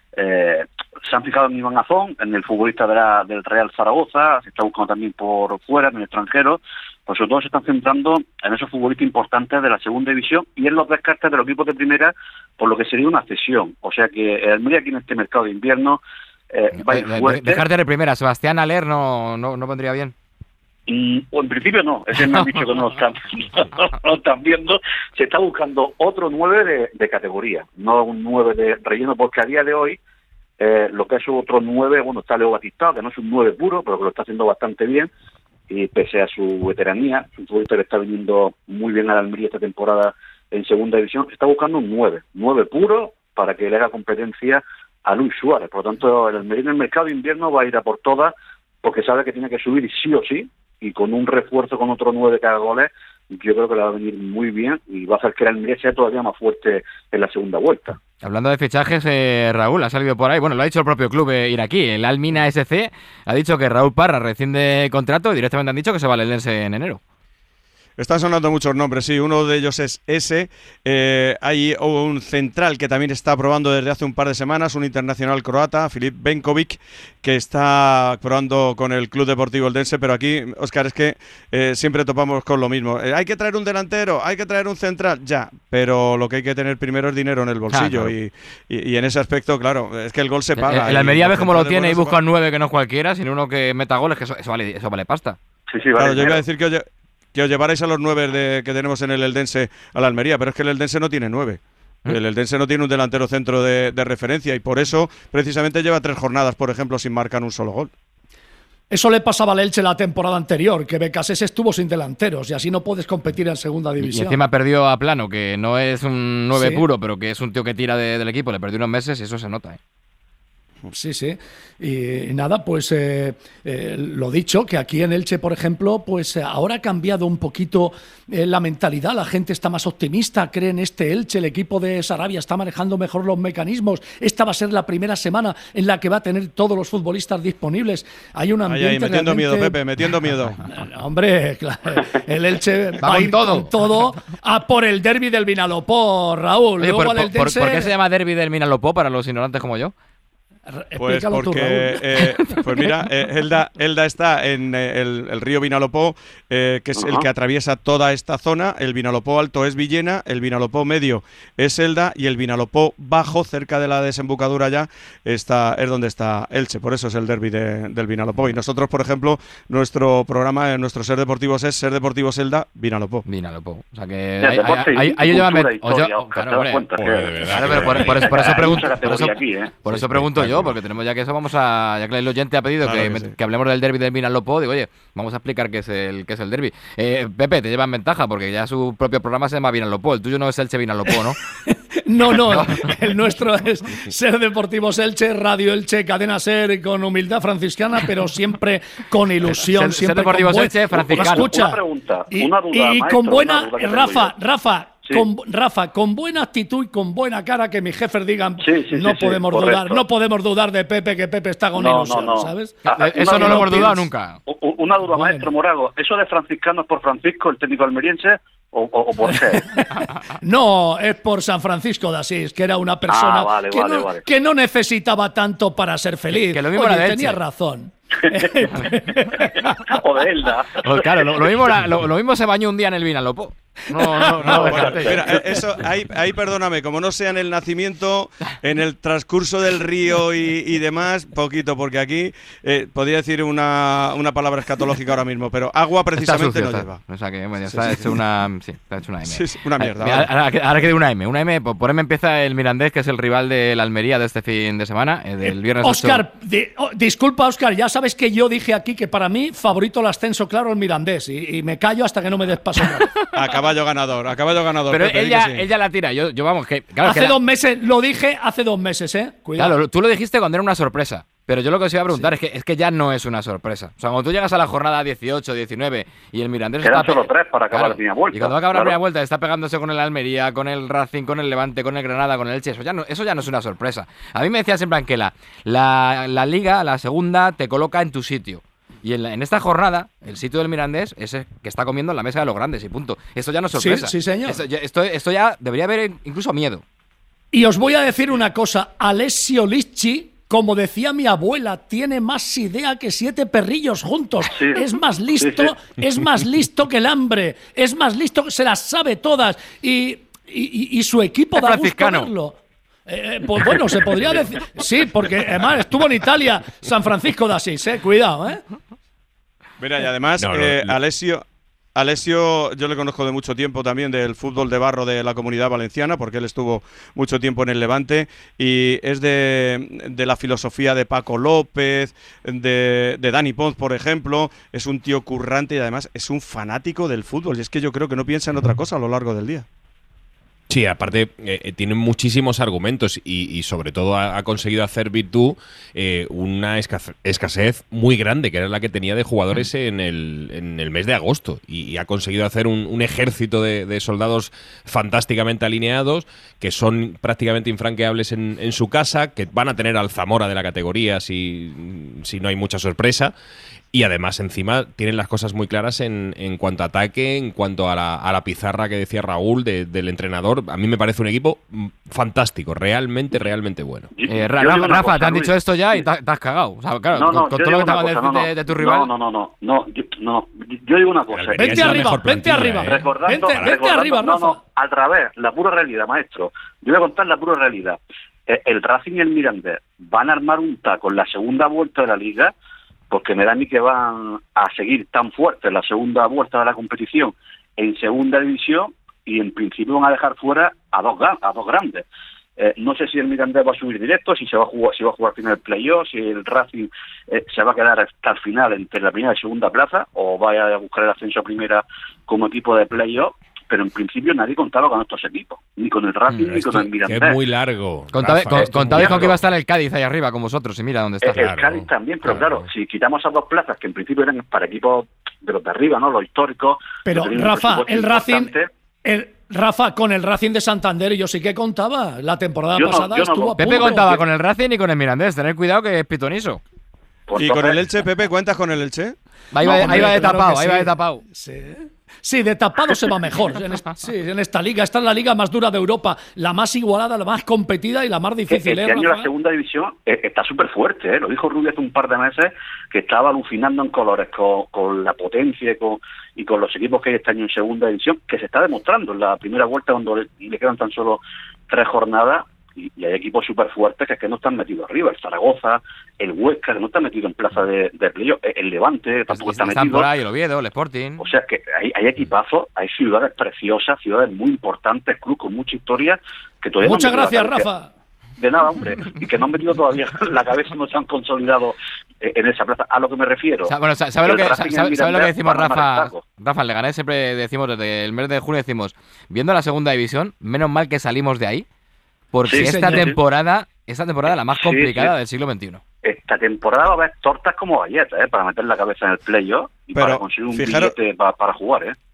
Eh, se han fijado en Iván Azón, en el futbolista de la, del Real Zaragoza, se está buscando también por fuera, en el extranjero, pues sobre todo se están centrando en esos futbolistas importantes de la segunda división y en los descartes de los equipos de primera, por lo que sería una cesión. O sea que el Almería aquí en este mercado de invierno eh, va a ir De- de- fuerte. Dejarte de primera, Sebastián Aller no, no, no vendría bien. Y, o en principio no, ese me han dicho que no lo están, no lo están viendo. Se está buscando otro nueve de, de categoría, no un nueve de relleno, porque a día de hoy eh, lo que es otro nueve, bueno, está Leo Batistao, que no es un nueve puro, pero que lo está haciendo bastante bien, y pese a su veteranía, un futbolista que está viniendo muy bien a la Almería esta temporada en segunda división, está buscando un nueve, nueve puro, para que le haga competencia a Luis Suárez. Por lo tanto, el Almería en el mercado de invierno va a ir a por todas, porque sabe que tiene que subir sí o sí, y con un refuerzo con otro nueve que haga goles, yo creo que le va a venir muy bien y va a hacer que el Almería sea todavía más fuerte en la segunda vuelta. Hablando de fichajes, eh, Raúl ha salido por ahí, bueno, lo ha dicho el propio club eh, iraquí, el Al-Mina S C, ha dicho que Raúl Parra rescinde contrato y directamente han dicho que se va al Eldense en enero. Están sonando muchos nombres, sí, uno de ellos es ese. Eh, hay un central que también está probando desde hace un par de semanas, un internacional croata, Filip Benkovic, que está probando con el Club Deportivo Eldense, pero aquí, Óscar, es que eh, siempre topamos con lo mismo. Eh, hay que traer un delantero, hay que traer un central, ya, pero lo que hay que tener primero es dinero en el bolsillo. Ah, claro. y, y, y en ese aspecto, claro, es que el gol se paga. El, el Almería y ves cómo lo los tiene y centrales busca un nueve que no es cualquiera, sino uno que meta goles, que eso, eso, vale, eso vale pasta. Sí, sí, Claro, yo iba a decir que oye, que os llevarais a los nueve de, que tenemos en el Eldense a la Almería, pero es que el Eldense no tiene nueve. El Eldense no tiene un delantero centro de, de referencia y por eso precisamente lleva tres jornadas, por ejemplo, sin marcar un solo gol. Eso le pasaba al Elche la temporada anterior, que Becasés estuvo sin delanteros y así no puedes competir en segunda Y división. encima perdió a Plano, que no es un nueve Sí. puro, pero que es un tío que tira de- del equipo, le perdió unos meses y eso se nota, ¿eh? Sí, sí. Y, y nada, pues eh, eh, lo dicho, que aquí en Elche, por ejemplo, pues eh, ahora ha cambiado un poquito eh, la mentalidad, la gente está más optimista, cree en este Elche, el equipo de Sarabia está manejando mejor los mecanismos, esta va a ser la primera semana en la que va a tener todos los futbolistas disponibles. Hay un Ahí, ambiente ahí, metiendo realmente- miedo, Pepe, metiendo miedo. Hombre, claro, el Elche va, Va a con ir todo. con todo a por el derbi del Vinalopó, Raúl. Oye, Luego por, al por- por- Eldense- ¿por qué se llama Derby del Minalopó para los ignorantes como yo? Pues Explícalo tú, porque, Raúl. eh, pues mira, eh, Elda, Elda está en eh, el, el río Vinalopó, eh, que es el Ajá. que atraviesa toda esta zona. El Vinalopó alto es Villena, el Vinalopó medio es Elda y el Vinalopó bajo, cerca de la desembocadura ya, está, es donde está Elche. Por eso es el derbi de, del Vinalopó. Y nosotros, por ejemplo, nuestro programa, eh, nuestro Ser Deportivos es Ser Deportivos Elda, Vinalopó. Vinalopó. O sea que De ahí- deporte y- ahí- y ahí yo llevan cultura ve- y o yo- historia, Óscar, claro, ¿te das hombre. cuenta? Joder, Que- de verdad. Claro, pero por, por eso, por eso Hay pregunto, mucha por eso, categoría aquí, ¿eh? por eso pregunto yo, porque tenemos ya que eso, vamos a, ya que el oyente ha pedido Claro que, que me- sí. que hablemos del derbi del Vinalopó, digo, oye, vamos a explicar qué es el qué es el derbi. Eh, Pepe, te llevan ventaja, porque ya su propio programa se llama Vinalopó, el tuyo no es Elche Vinalopó, ¿no? No, no, el nuestro es Ser Deportivos Elche, Radio Elche, Cadena Ser, con humildad franciscana, pero siempre con ilusión. Ser- Ser siempre Deportivos con buen- Elche, franciscano. Escucha, Una pregunta, y, una duda, y maestro, con buena, una duda que tengo Rafa, yo. Rafa, Sí. con, Rafa, con buena actitud y con buena cara, que mis jefes digan, Sí, sí, no sí, sí, podemos correcto. dudar, no podemos dudar de Pepe, que Pepe está con No, ilusión, no, no. ¿sabes? Ah, ah, Eso una no lo duda, hemos dudado piensas. nunca. u- u- Una duda, Bueno. maestro Morago. ¿Eso de franciscanos por Francisco, el técnico almeriense, o, o, o por qué? No, es por San Francisco de Asís, que era una persona Ah, vale, que, vale, no, vale. que no necesitaba tanto para ser feliz. Que- que lo mismo Oye, era de tenía Elche. razón. o de Elda. Pues claro, lo, lo mismo, era- lo, lo mismo se bañó un día en el Vinalopó. No, no, no. Bueno, fíjate. mira, eh, eso, ahí, ahí perdóname, como no sea en el nacimiento, en el transcurso del río y, y demás, poquito, porque aquí eh, podría decir una, una palabra escatológica ahora mismo, pero agua Está precisamente sucio, no está. lleva. O sea que bueno, Sí, está sí. hecho una. Sí, está hecho una M. Sí, sí, una mierda, Mira, vale. ahora, que- ahora que de una M. Una M, por por M empieza el Mirandés, que es el rival de la Almería de este fin de semana, eh, del viernes ocho. Oscar, di- oh, disculpa, Oscar, ya sabes que yo dije aquí que para mí favorito el ascenso claro el Mirandés y, y me callo hasta que no me des paso. A caballo ganador, a caballo ganador. Pero Pepe, di ella, que sí. ella la tira. Yo, yo vamos, que. Claro, hace que la- dos meses, lo dije hace dos meses, ¿eh? Cuidado. claro, tú lo dijiste cuando era una sorpresa. Pero yo lo que os iba a preguntar sí. es, que, es que ya no es una sorpresa. O sea, cuando tú llegas a la jornada dieciocho, diecinueve y el Mirandés Quedan está... solo tres para acabar claro, la primera vuelta. Y cuando va a acabar claro. la primera vuelta está pegándose con el Almería, con el Racing, con el Levante, con el Granada, con el Elche. Eso ya no, eso ya no es una sorpresa. A mí me decía siempre Anquela, la, la Liga, la segunda, te coloca en tu sitio. Y en, la, en esta jornada, el sitio del Mirandés es el que está comiendo en la mesa de los grandes y punto. Esto ya no es sorpresa. Sí, sí señor. Esto, esto, esto ya debería haber incluso miedo. Y os voy a decir una cosa. Alessio Licci, como decía mi abuela, tiene más idea que siete perrillos juntos. Sí, es más listo, sí, sí. es más listo que el hambre. Es más listo, se las sabe todas. Y, y, y su equipo es da franciscano. gusto verlo. Eh, pues bueno, se podría decir. Sí, porque además estuvo en Italia, San Francisco de Asís, eh. Cuidado, ¿eh? Mira, y además, no, no, eh, no. Alessio. Alessio, yo le conozco de mucho tiempo también del fútbol de barro de la Comunidad Valenciana, porque él estuvo mucho tiempo en el Levante, y es de, de la filosofía de Paco López, de, de Dani Pons, por ejemplo. Es un tío currante y además es un fanático del fútbol, y es que yo creo que no piensa en otra cosa a lo largo del día. Sí, aparte eh, tiene muchísimos argumentos y, y sobre todo ha, ha conseguido hacer virtud eh, una escasez, escasez muy grande, que era la que tenía de jugadores en el, en el mes de agosto. Y, y ha conseguido hacer un, un ejército de, de soldados fantásticamente alineados, que son prácticamente infranqueables en, en su casa, que van a tener al Zamora de la categoría si, si no hay mucha sorpresa. Y además, encima, tienen las cosas muy claras en, en cuanto a ataque, en cuanto a la, a la pizarra que decía Raúl de, del entrenador. A mí me parece un equipo fantástico, realmente, realmente bueno. Eh, Rafa, Rafa cosa, te han Luis. dicho esto ya y te, te has cagado. O sea, claro, no, no, con, con todo lo que te van a decir no, no, de, de tu rival. No, no, no, no, no, yo, no, yo digo una cosa. Vente arriba, vente arriba. ¿eh? Recordando, vente, vente arriba, no, Rafa. No, al revés, la pura realidad, maestro. Yo voy a contar la pura realidad. El Racing y el Mirandés van a armar un taco en la segunda vuelta de la Liga, porque me da a mí que van a seguir tan fuertes en la segunda vuelta de la competición en segunda división y en principio van a dejar fuera a dos, a dos grandes. Eh, no sé si el Mirandés va a subir directo, si se va a jugar, si va a jugar al final el playoff, si el Racing eh, se va a quedar hasta el final entre la primera y segunda plaza o vaya a buscar el ascenso a primera como equipo de playoff. Pero en principio nadie contaba con estos equipos, ni con el Racing, mm, ni con el Mirandés. Que es muy largo. Contabais con, contabais con que iba a estar el Cádiz ahí arriba con vosotros, y mira dónde está. El, el claro, Cádiz también, pero claro. claro, si quitamos esas dos plazas, que en principio eran para equipos de los de arriba, ¿no? Los históricos. Pero Rafa, el Racing, el, Rafa, con el Racing de Santander, yo sí que contaba. La temporada yo pasada no, estuvo no, a Pepe punto. contaba con el Racing y con el Mirandés. Tened cuidado que es pitoniso. ¿Y con el Elche, Pepe? ¿Cuentas con el Elche? Ahí va, no, ahí va de claro tapado, ahí sí. va de tapado. Sí. Sí, de tapado se va mejor en esta, sí, en esta liga. Esta es la liga más dura de Europa, la más igualada, la más competida y la más difícil. Este ¿eh, año Rafa? la segunda división eh, está súper fuerte, ¿eh? Lo dijo Rubio hace un par de meses, que estaba alucinando en colores con, con la potencia y con, y con los equipos que hay este año en segunda división, que se está demostrando en la primera vuelta cuando le, le quedan tan solo tres jornadas. Y, y hay equipos súper fuertes que es que no están metidos arriba. El Zaragoza, el Huesca, que no está metido en plaza de, de playoff. El Levante tampoco pues está están metido. Por ahí, el Oviedo, el Sporting. O sea que hay, hay equipazos, hay ciudades preciosas, ciudades muy importantes, clubes con mucha historia. Que todavía Muchas no gracias, Rafa. De nada, hombre. Y que no han metido todavía la cabeza, no se han consolidado en esa plaza. A lo que me refiero. O sea, bueno, ¿sabe lo que, sabe, sabe lo que decimos, Rafa? Rafa, le gané siempre, decimos desde el mes de junio, decimos, viendo la segunda división, menos mal que salimos de ahí. Porque sí, esta señor. temporada, esta temporada es la más complicada sí, sí. del siglo veintiuno. Esta temporada va a haber tortas como galletas, ¿eh? Para meter la cabeza en el playoff y Pero, para conseguir un fijaros, billete para, para jugar, ¿eh?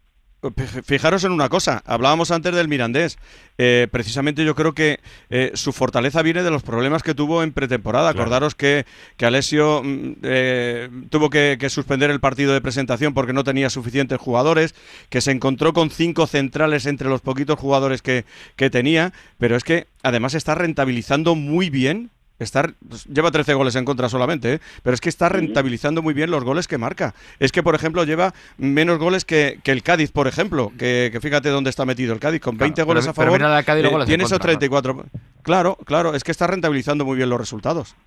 Fijaros en una cosa, hablábamos antes del Mirandés, eh, precisamente yo creo que eh, su fortaleza viene de los problemas que tuvo en pretemporada. Claro. Acordaros que, que Alessio eh, tuvo que, que suspender el partido de presentación porque no tenía suficientes jugadores, que se encontró con cinco centrales entre los poquitos jugadores que, que tenía, pero es que además está rentabilizando muy bien. Está, lleva trece goles en contra solamente, ¿eh? Pero es que está rentabilizando muy bien los goles que marca. Es que, por ejemplo, lleva menos goles que, que el Cádiz, por ejemplo, que, que fíjate dónde está metido el Cádiz, con veinte claro, goles pero, a favor, pero Cádiz, eh, tiene esos contra, treinta y cuatro. ¿no? Claro, claro, es que está rentabilizando muy bien los resultados.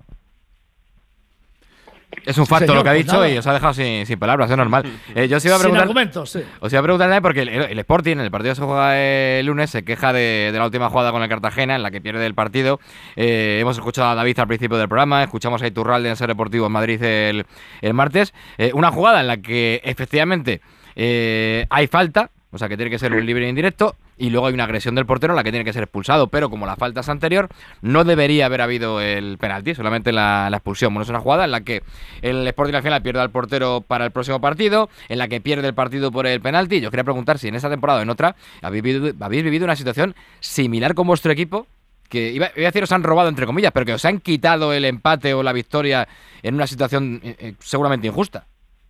Es un facto Señor, lo que ha pues dicho nada. y os ha dejado sin, sin palabras, es normal. Eh, yo os iba a preguntar, sin argumentos, sí. Os iba a preguntar también porque el, el Sporting, en el partido que se juega el lunes, se queja de, de la última jugada con el Cartagena, en la que pierde el partido. Eh, hemos escuchado a David al principio del programa, escuchamos a Iturralde en Ser Deportivo en Madrid el, el martes. Eh, una jugada en la que efectivamente eh, hay falta, o sea que tiene que ser un libre indirecto. y luego hay una agresión del portero en la que tiene que ser expulsado, pero como la falta es anterior, no debería haber habido el penalti, solamente la, la expulsión. Bueno, es una jugada en la que el Sporting al final pierde al portero para el próximo partido, en la que pierde el partido por el penalti. Yo quería preguntar si en esta temporada o en otra habéis vivido, habéis vivido una situación similar con vuestro equipo, que iba, iba a decir os han robado entre comillas, pero que os han quitado el empate o la victoria en una situación eh, eh, seguramente injusta.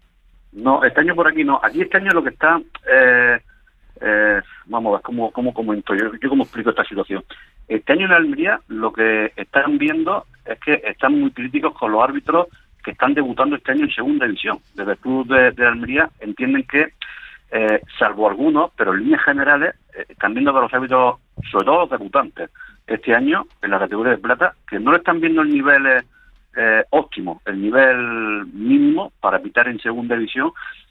No, este año por aquí no. Aquí este año lo que está... Eh, eh, vamos a ver cómo, cómo comento yo, yo cómo explico esta situación. Este año en Almería lo que están viendo es que están muy críticos con los árbitros que están debutando este año en segunda división. Desde el club de, de Almería entienden que, eh, salvo algunos, pero en líneas generales, eh, están viendo que los árbitros, sobre todo los debutantes, este año en la categoría de plata, que no le están viendo el nivel eh, eh, óptimo, el nivel mínimo para pitar en segunda división.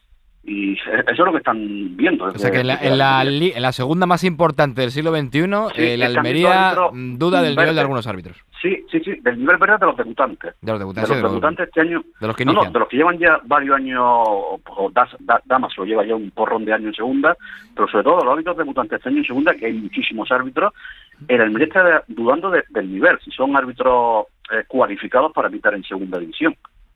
Y eso es lo que están viendo. O sea que en la, en la, en la segunda más importante del siglo veintiuno, sí, el Almería duda del nivel de algunos árbitros. Sí, sí, sí, del nivel verdad de los debutantes. De los debutantes, de los sí, debutantes este año. De los que no, inician. no, de los que llevan ya varios años, o das, da, Damaso lleva ya un porrón de años en segunda, pero sobre todo los árbitros debutantes este año en segunda, que hay muchísimos árbitros. El Almería está dudando de, del nivel, si son árbitros eh, cualificados para pitar en segunda división.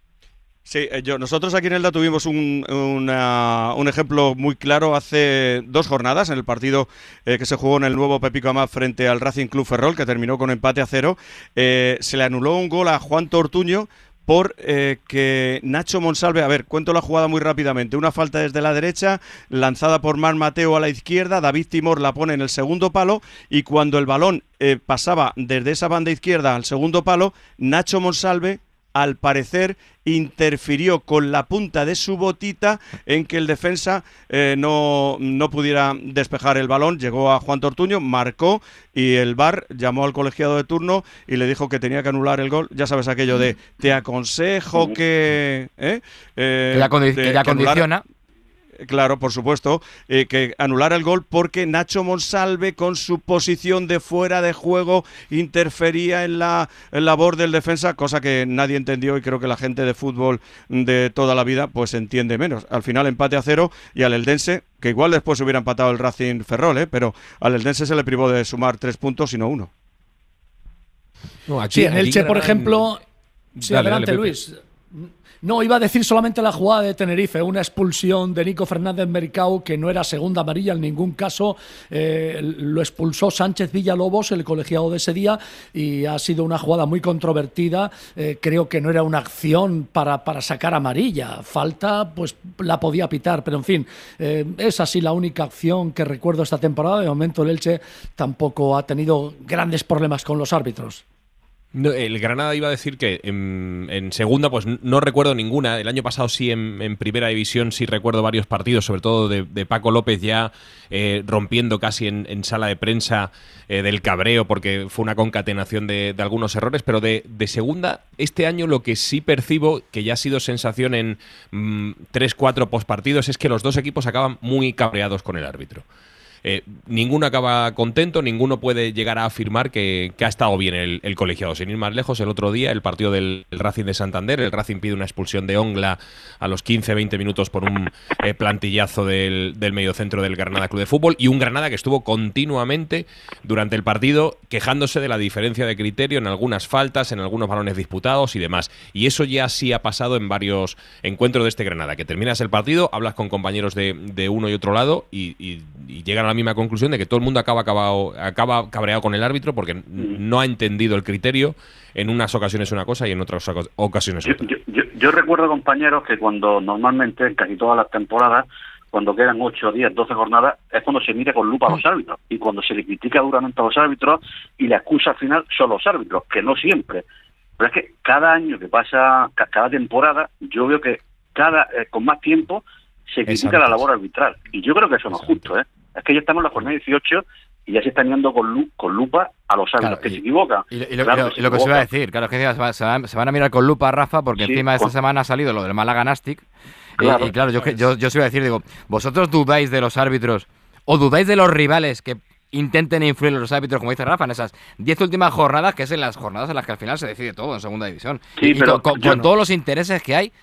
Sí, yo, nosotros aquí en Elda tuvimos un, una, un ejemplo muy claro hace dos jornadas en el partido eh, que se jugó en el nuevo Pepico Amat frente al Racing Club Ferrol, que terminó con empate a cero. Eh, se le anuló un gol a Juan Tortuño por eh, que Nacho Monsalve, a ver, cuento la jugada muy rápidamente, una falta desde la derecha, lanzada por Mar Mateo a la izquierda, David Timor la pone en el segundo palo y cuando el balón eh, pasaba desde esa banda izquierda al segundo palo, Nacho Monsalve, al parecer, interfirió con la punta de su botita en que el defensa eh, no, no pudiera despejar el balón. Llegó a Juan Tortuño, marcó y el V A R llamó al colegiado de turno y le dijo que tenía que anular el gol. Ya sabes aquello de te aconsejo que... ¿eh? Eh, que ya, condi de, que ya que condiciona. Anular, claro, por supuesto, eh, que anulara el gol porque Nacho Monsalve con su posición de fuera de juego interfería en la en labor del defensa, cosa que nadie entendió y creo que la gente de fútbol de toda la vida pues entiende menos. Al final empate a cero y al Eldense, que igual después hubiera empatado el Racing Ferrol, ¿eh? Pero al Eldense se le privó de sumar tres puntos y no uno. No, aquí, sí, en Elche, por ejemplo... En... Sí, dale, adelante, dale, Luis. No, iba a decir solamente la jugada de Tenerife, una expulsión de Nico Fernández Mercado que no era segunda amarilla en ningún caso, eh, lo expulsó Sánchez Villalobos, el colegiado de ese día, y ha sido una jugada muy controvertida, eh, creo que no era una acción para, para sacar amarilla, falta pues la podía pitar, pero en fin, eh, es así la única acción que recuerdo esta temporada. De momento el Elche tampoco ha tenido grandes problemas con los árbitros. No, el Granada iba a decir que en, en segunda pues no recuerdo ninguna. El año pasado sí en, en primera división sí recuerdo varios partidos, sobre todo de, de Paco López ya eh, rompiendo casi en, en sala de prensa eh, del cabreo porque fue una concatenación de, de algunos errores, pero de, de segunda este año lo que sí percibo, que ya ha sido sensación en mmm, tres cuatro postpartidos, es que los dos equipos acaban muy cabreados con el árbitro. Eh, ninguno acaba contento, ninguno puede llegar a afirmar que, que ha estado bien el, el colegiado. Sin ir más lejos, el otro día, el partido del el Racing de Santander, el Racing pide una expulsión de Ongla a los quince veinte minutos por un eh, plantillazo del, del mediocentro del Granada Club de Fútbol, y un Granada que estuvo continuamente durante el partido quejándose de la diferencia de criterio en algunas faltas, en algunos balones disputados y demás. Y eso ya sí ha pasado en varios encuentros de este Granada, que terminas el partido, hablas con compañeros de, de uno y otro lado y, y, y llegan a la misma conclusión de que todo el mundo acaba, acabado, acaba cabreado con el árbitro porque no ha entendido el criterio. En unas ocasiones una cosa y en otras ocasiones otra. Yo, yo, yo recuerdo, compañeros, que cuando normalmente, en casi todas las temporadas, cuando quedan ocho, diez, doce jornadas, es cuando se mira con lupa a los árbitros. Y cuando se le critica duramente a los árbitros y la excusa al final son los árbitros, que no siempre. Pero es que cada año que pasa, cada temporada, yo veo que cada eh, con más tiempo se critica la labor arbitral. Y yo creo que eso no es justo, ¿eh? Es que ya estamos en la jornada dieciocho y ya se están mirando con, lu con lupa a los árbitros, claro, que y, se equivocan. Y, y, lo, claro, y, lo, que, y lo que se iba a decir, claro, es que se, va, se, van, se van a mirar con lupa, Rafa, porque sí, encima de esta semana ha salido lo del Málaga Nastic. Claro, y, y claro, yo, yo, yo os iba a decir, digo, ¿vosotros dudáis de los árbitros o dudáis de los rivales que intenten influir en los árbitros, como dice Rafa, en esas diez últimas jornadas, que es en las jornadas en las que al final se decide todo en segunda división? Sí, y pero con, con, con no. todos los intereses que hay,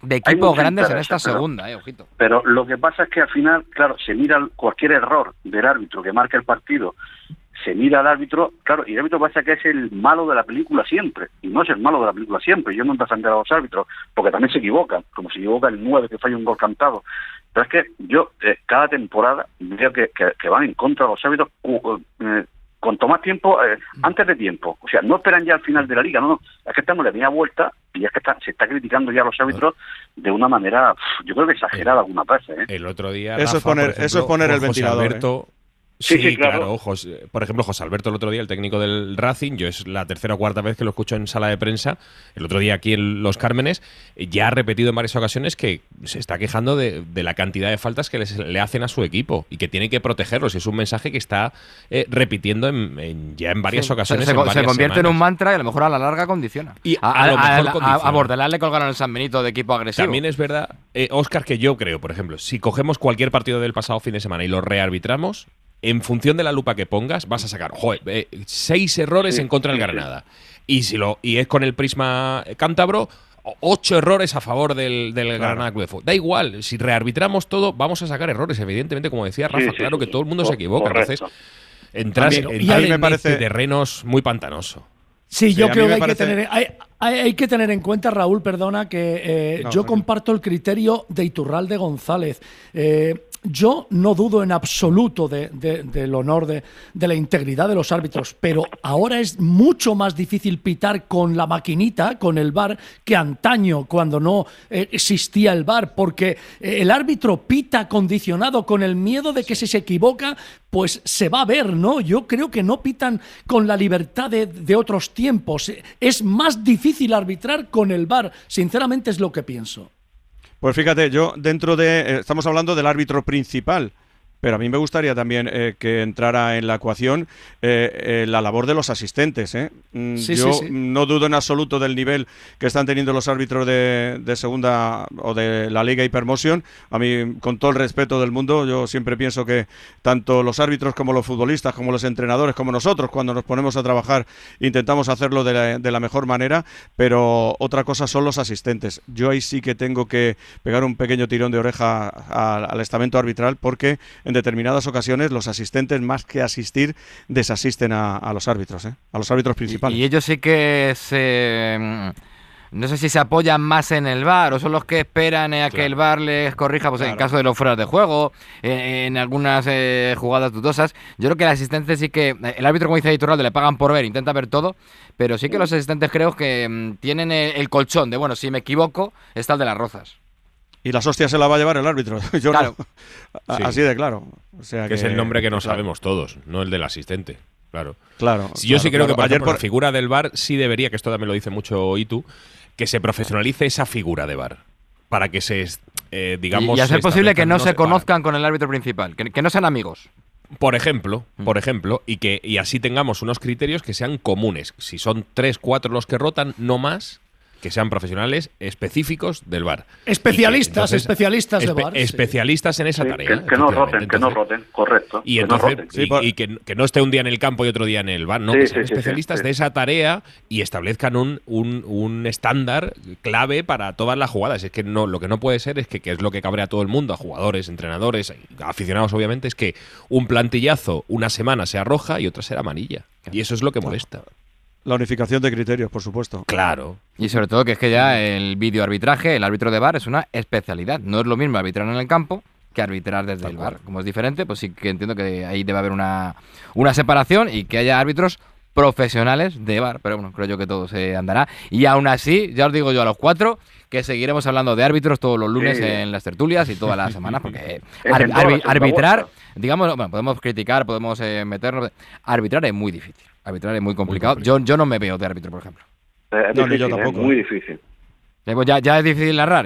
de equipos grandes en esta segunda, eh, ojito. Pero lo que pasa es que al final, claro, se mira cualquier error del árbitro que marca el partido, se mira al árbitro, claro, y el árbitro pasa que es el malo de la película siempre, y no es el malo de la película siempre. Yo no defender a los árbitros, porque también se equivocan, como se equivoca el nueve que falla un gol cantado. Pero es que yo, eh, cada temporada, veo que, que, que van en contra de los árbitros uh, eh, cuanto más tiempo, eh, antes de tiempo. O sea, no esperan ya al final de la liga, no, no. Es que estamos de media vuelta y es que está, se está criticando ya a los árbitros de una manera, yo creo que exagerada algunas veces. ¿eh? El otro día, Eso Rafa, es poner, por ejemplo, eso es poner el José ventilador. Alberto, ¿eh? Sí, Sí, sí, claro. claro. José- por ejemplo, José Alberto el otro día, el técnico del Racing, yo es la tercera o cuarta vez que lo escucho en sala de prensa, el otro día aquí en Los Cármenes, eh, ya ha repetido en varias ocasiones que se está quejando de, de la cantidad de faltas que les- le hacen a su equipo y que tiene que protegerlos. Es un mensaje que está eh, repitiendo en, en- ya en varias Sí, ocasiones. Se, en se varias convierte en semanas. un mantra y a lo mejor a la larga condiciona. Y a, a lo mejor a- a- condiciona. a Bordelán le colgaron el San Benito de equipo agresivo. También es verdad, eh, Óscar, que yo creo, por ejemplo, si cogemos cualquier partido del pasado fin de semana y lo rearbitramos, en función de la lupa que pongas, vas a sacar joder, eh, seis errores Sí, en contra del sí, sí. Granada. Y si lo y es con el prisma cántabro, o- ocho errores a favor del, del Granada Club de Fútbol. Da igual, si rearbitramos todo, vamos a sacar errores, evidentemente, como decía Rafa, Sí, sí, claro sí, que sí. todo el mundo se Co- equivoca. correcto. Entonces, entras, También, y entrar ahí en me parece- este terrenos muy pantanoso. Sí, Sí, yo a mí creo me que hay, parece- que tener, hay, hay- hay que tener en cuenta, Raúl, perdona, que eh, No, yo tranquilo. comparto el criterio de Iturralde González. Eh, yo no dudo en absoluto de- de- del honor, de, de la integridad de los árbitros, pero ahora es mucho más difícil pitar con la maquinita, con el V A R, que antaño, cuando no eh, existía el V A R, porque eh, el árbitro pita condicionado con el miedo de que si se equivoca, pues se va a ver, ¿no? Yo creo que no pitan con la libertad de, de otros tiempos. Es más difícil arbitrar con el V A R, sinceramente es lo que pienso. Pues fíjate, yo dentro de... eh, estamos hablando del árbitro principal, pero a mí me gustaría también eh, que entrara en la ecuación eh, eh, la labor de los asistentes. ¿eh? Mm, Sí, yo sí, sí. no dudo en absoluto del nivel que están teniendo los árbitros de, de segunda o de la Liga Hypermotion. A mí, con todo el respeto del mundo, yo siempre pienso que tanto los árbitros como los futbolistas, como los entrenadores, como nosotros, cuando nos ponemos a trabajar, intentamos hacerlo de la, de la mejor manera, pero otra cosa son los asistentes. Yo ahí sí que tengo que pegar un pequeño tirón de oreja a- al estamento arbitral, porque en determinadas ocasiones los asistentes, más que asistir, desasisten a, a los árbitros, ¿eh? a los árbitros principales. Y, y ellos sí que se... mm, No sé si se apoyan más en el V A R o son los que esperan a que Claro. el V A R les corrija, pues en Claro. caso de los fueras de juego, en, en algunas eh, jugadas dudosas. Yo creo que el asistente sí que... El árbitro, como dice Iturralde, le pagan por ver, intenta ver todo, pero sí que los asistentes creo que mm, tienen el, el colchón de, bueno, si me equivoco, está el de las Rozas. Y las hostias se la va a llevar el árbitro. Yo Claro. no. A- Sí. Así de claro. O sea Que es el nombre que no claro. sabemos todos, no el del asistente. Claro. Claro. Sí, yo sí claro, creo que, claro. por Ayer ejemplo, por- la figura del V A R sí debería, que esto también lo dice mucho Itu, que se profesionalice esa figura de V A R. Para que se, eh, digamos... y, y hacer se posible que establezcan no unos- se conozcan con el árbitro principal, que, que no sean amigos. Por ejemplo, por ejemplo, y que y así tengamos unos criterios que sean comunes. Si son tres, cuatro los que rotan, no más, que sean profesionales específicos del V A R. Especialistas, Y que, entonces, especialistas de espe- V A R. sí. Especialistas en esa Sí, tarea. que, que no efectivamente. roten, que no Entonces- roten, correcto. Y que no entonces roten. Sí, y, por- y que, que no esté un día en el campo y otro día en el V A R, no, Sí, que sí, sean sí, sí, especialistas sí. de esa tarea y establezcan un, un, un estándar clave para todas las jugadas. Es que no, lo que no puede ser es que, que es lo que cabrea a todo el mundo, a jugadores, entrenadores, aficionados obviamente, es que un plantillazo una semana sea roja y otra será amarilla. Y eso es lo que molesta. La unificación de criterios, por supuesto. Claro. Y sobre todo que es que ya el videoarbitraje, el árbitro de V A R es una especialidad. No es lo mismo arbitrar en el campo que arbitrar desde el V A R. Como es diferente, pues sí que entiendo que ahí debe haber una, una separación y que haya árbitros profesionales de V A R. Pero bueno, creo yo que todo se andará. Y aún así, ya os digo yo a los cuatro, que seguiremos hablando de árbitros todos los lunes Sí. en las tertulias y todas las semanas, porque En ar- toda la arbi- segunda arbitrar, vuelta. digamos, bueno, podemos criticar, podemos eh, meternos... Arbitrar es muy difícil. Arbitrar es muy complicado. complicado. Yo, yo no me veo de árbitro, por ejemplo. Eh, Es No, ni yo difícil, tampoco. es muy difícil. Eh, pues Ya, ya es difícil narrar y,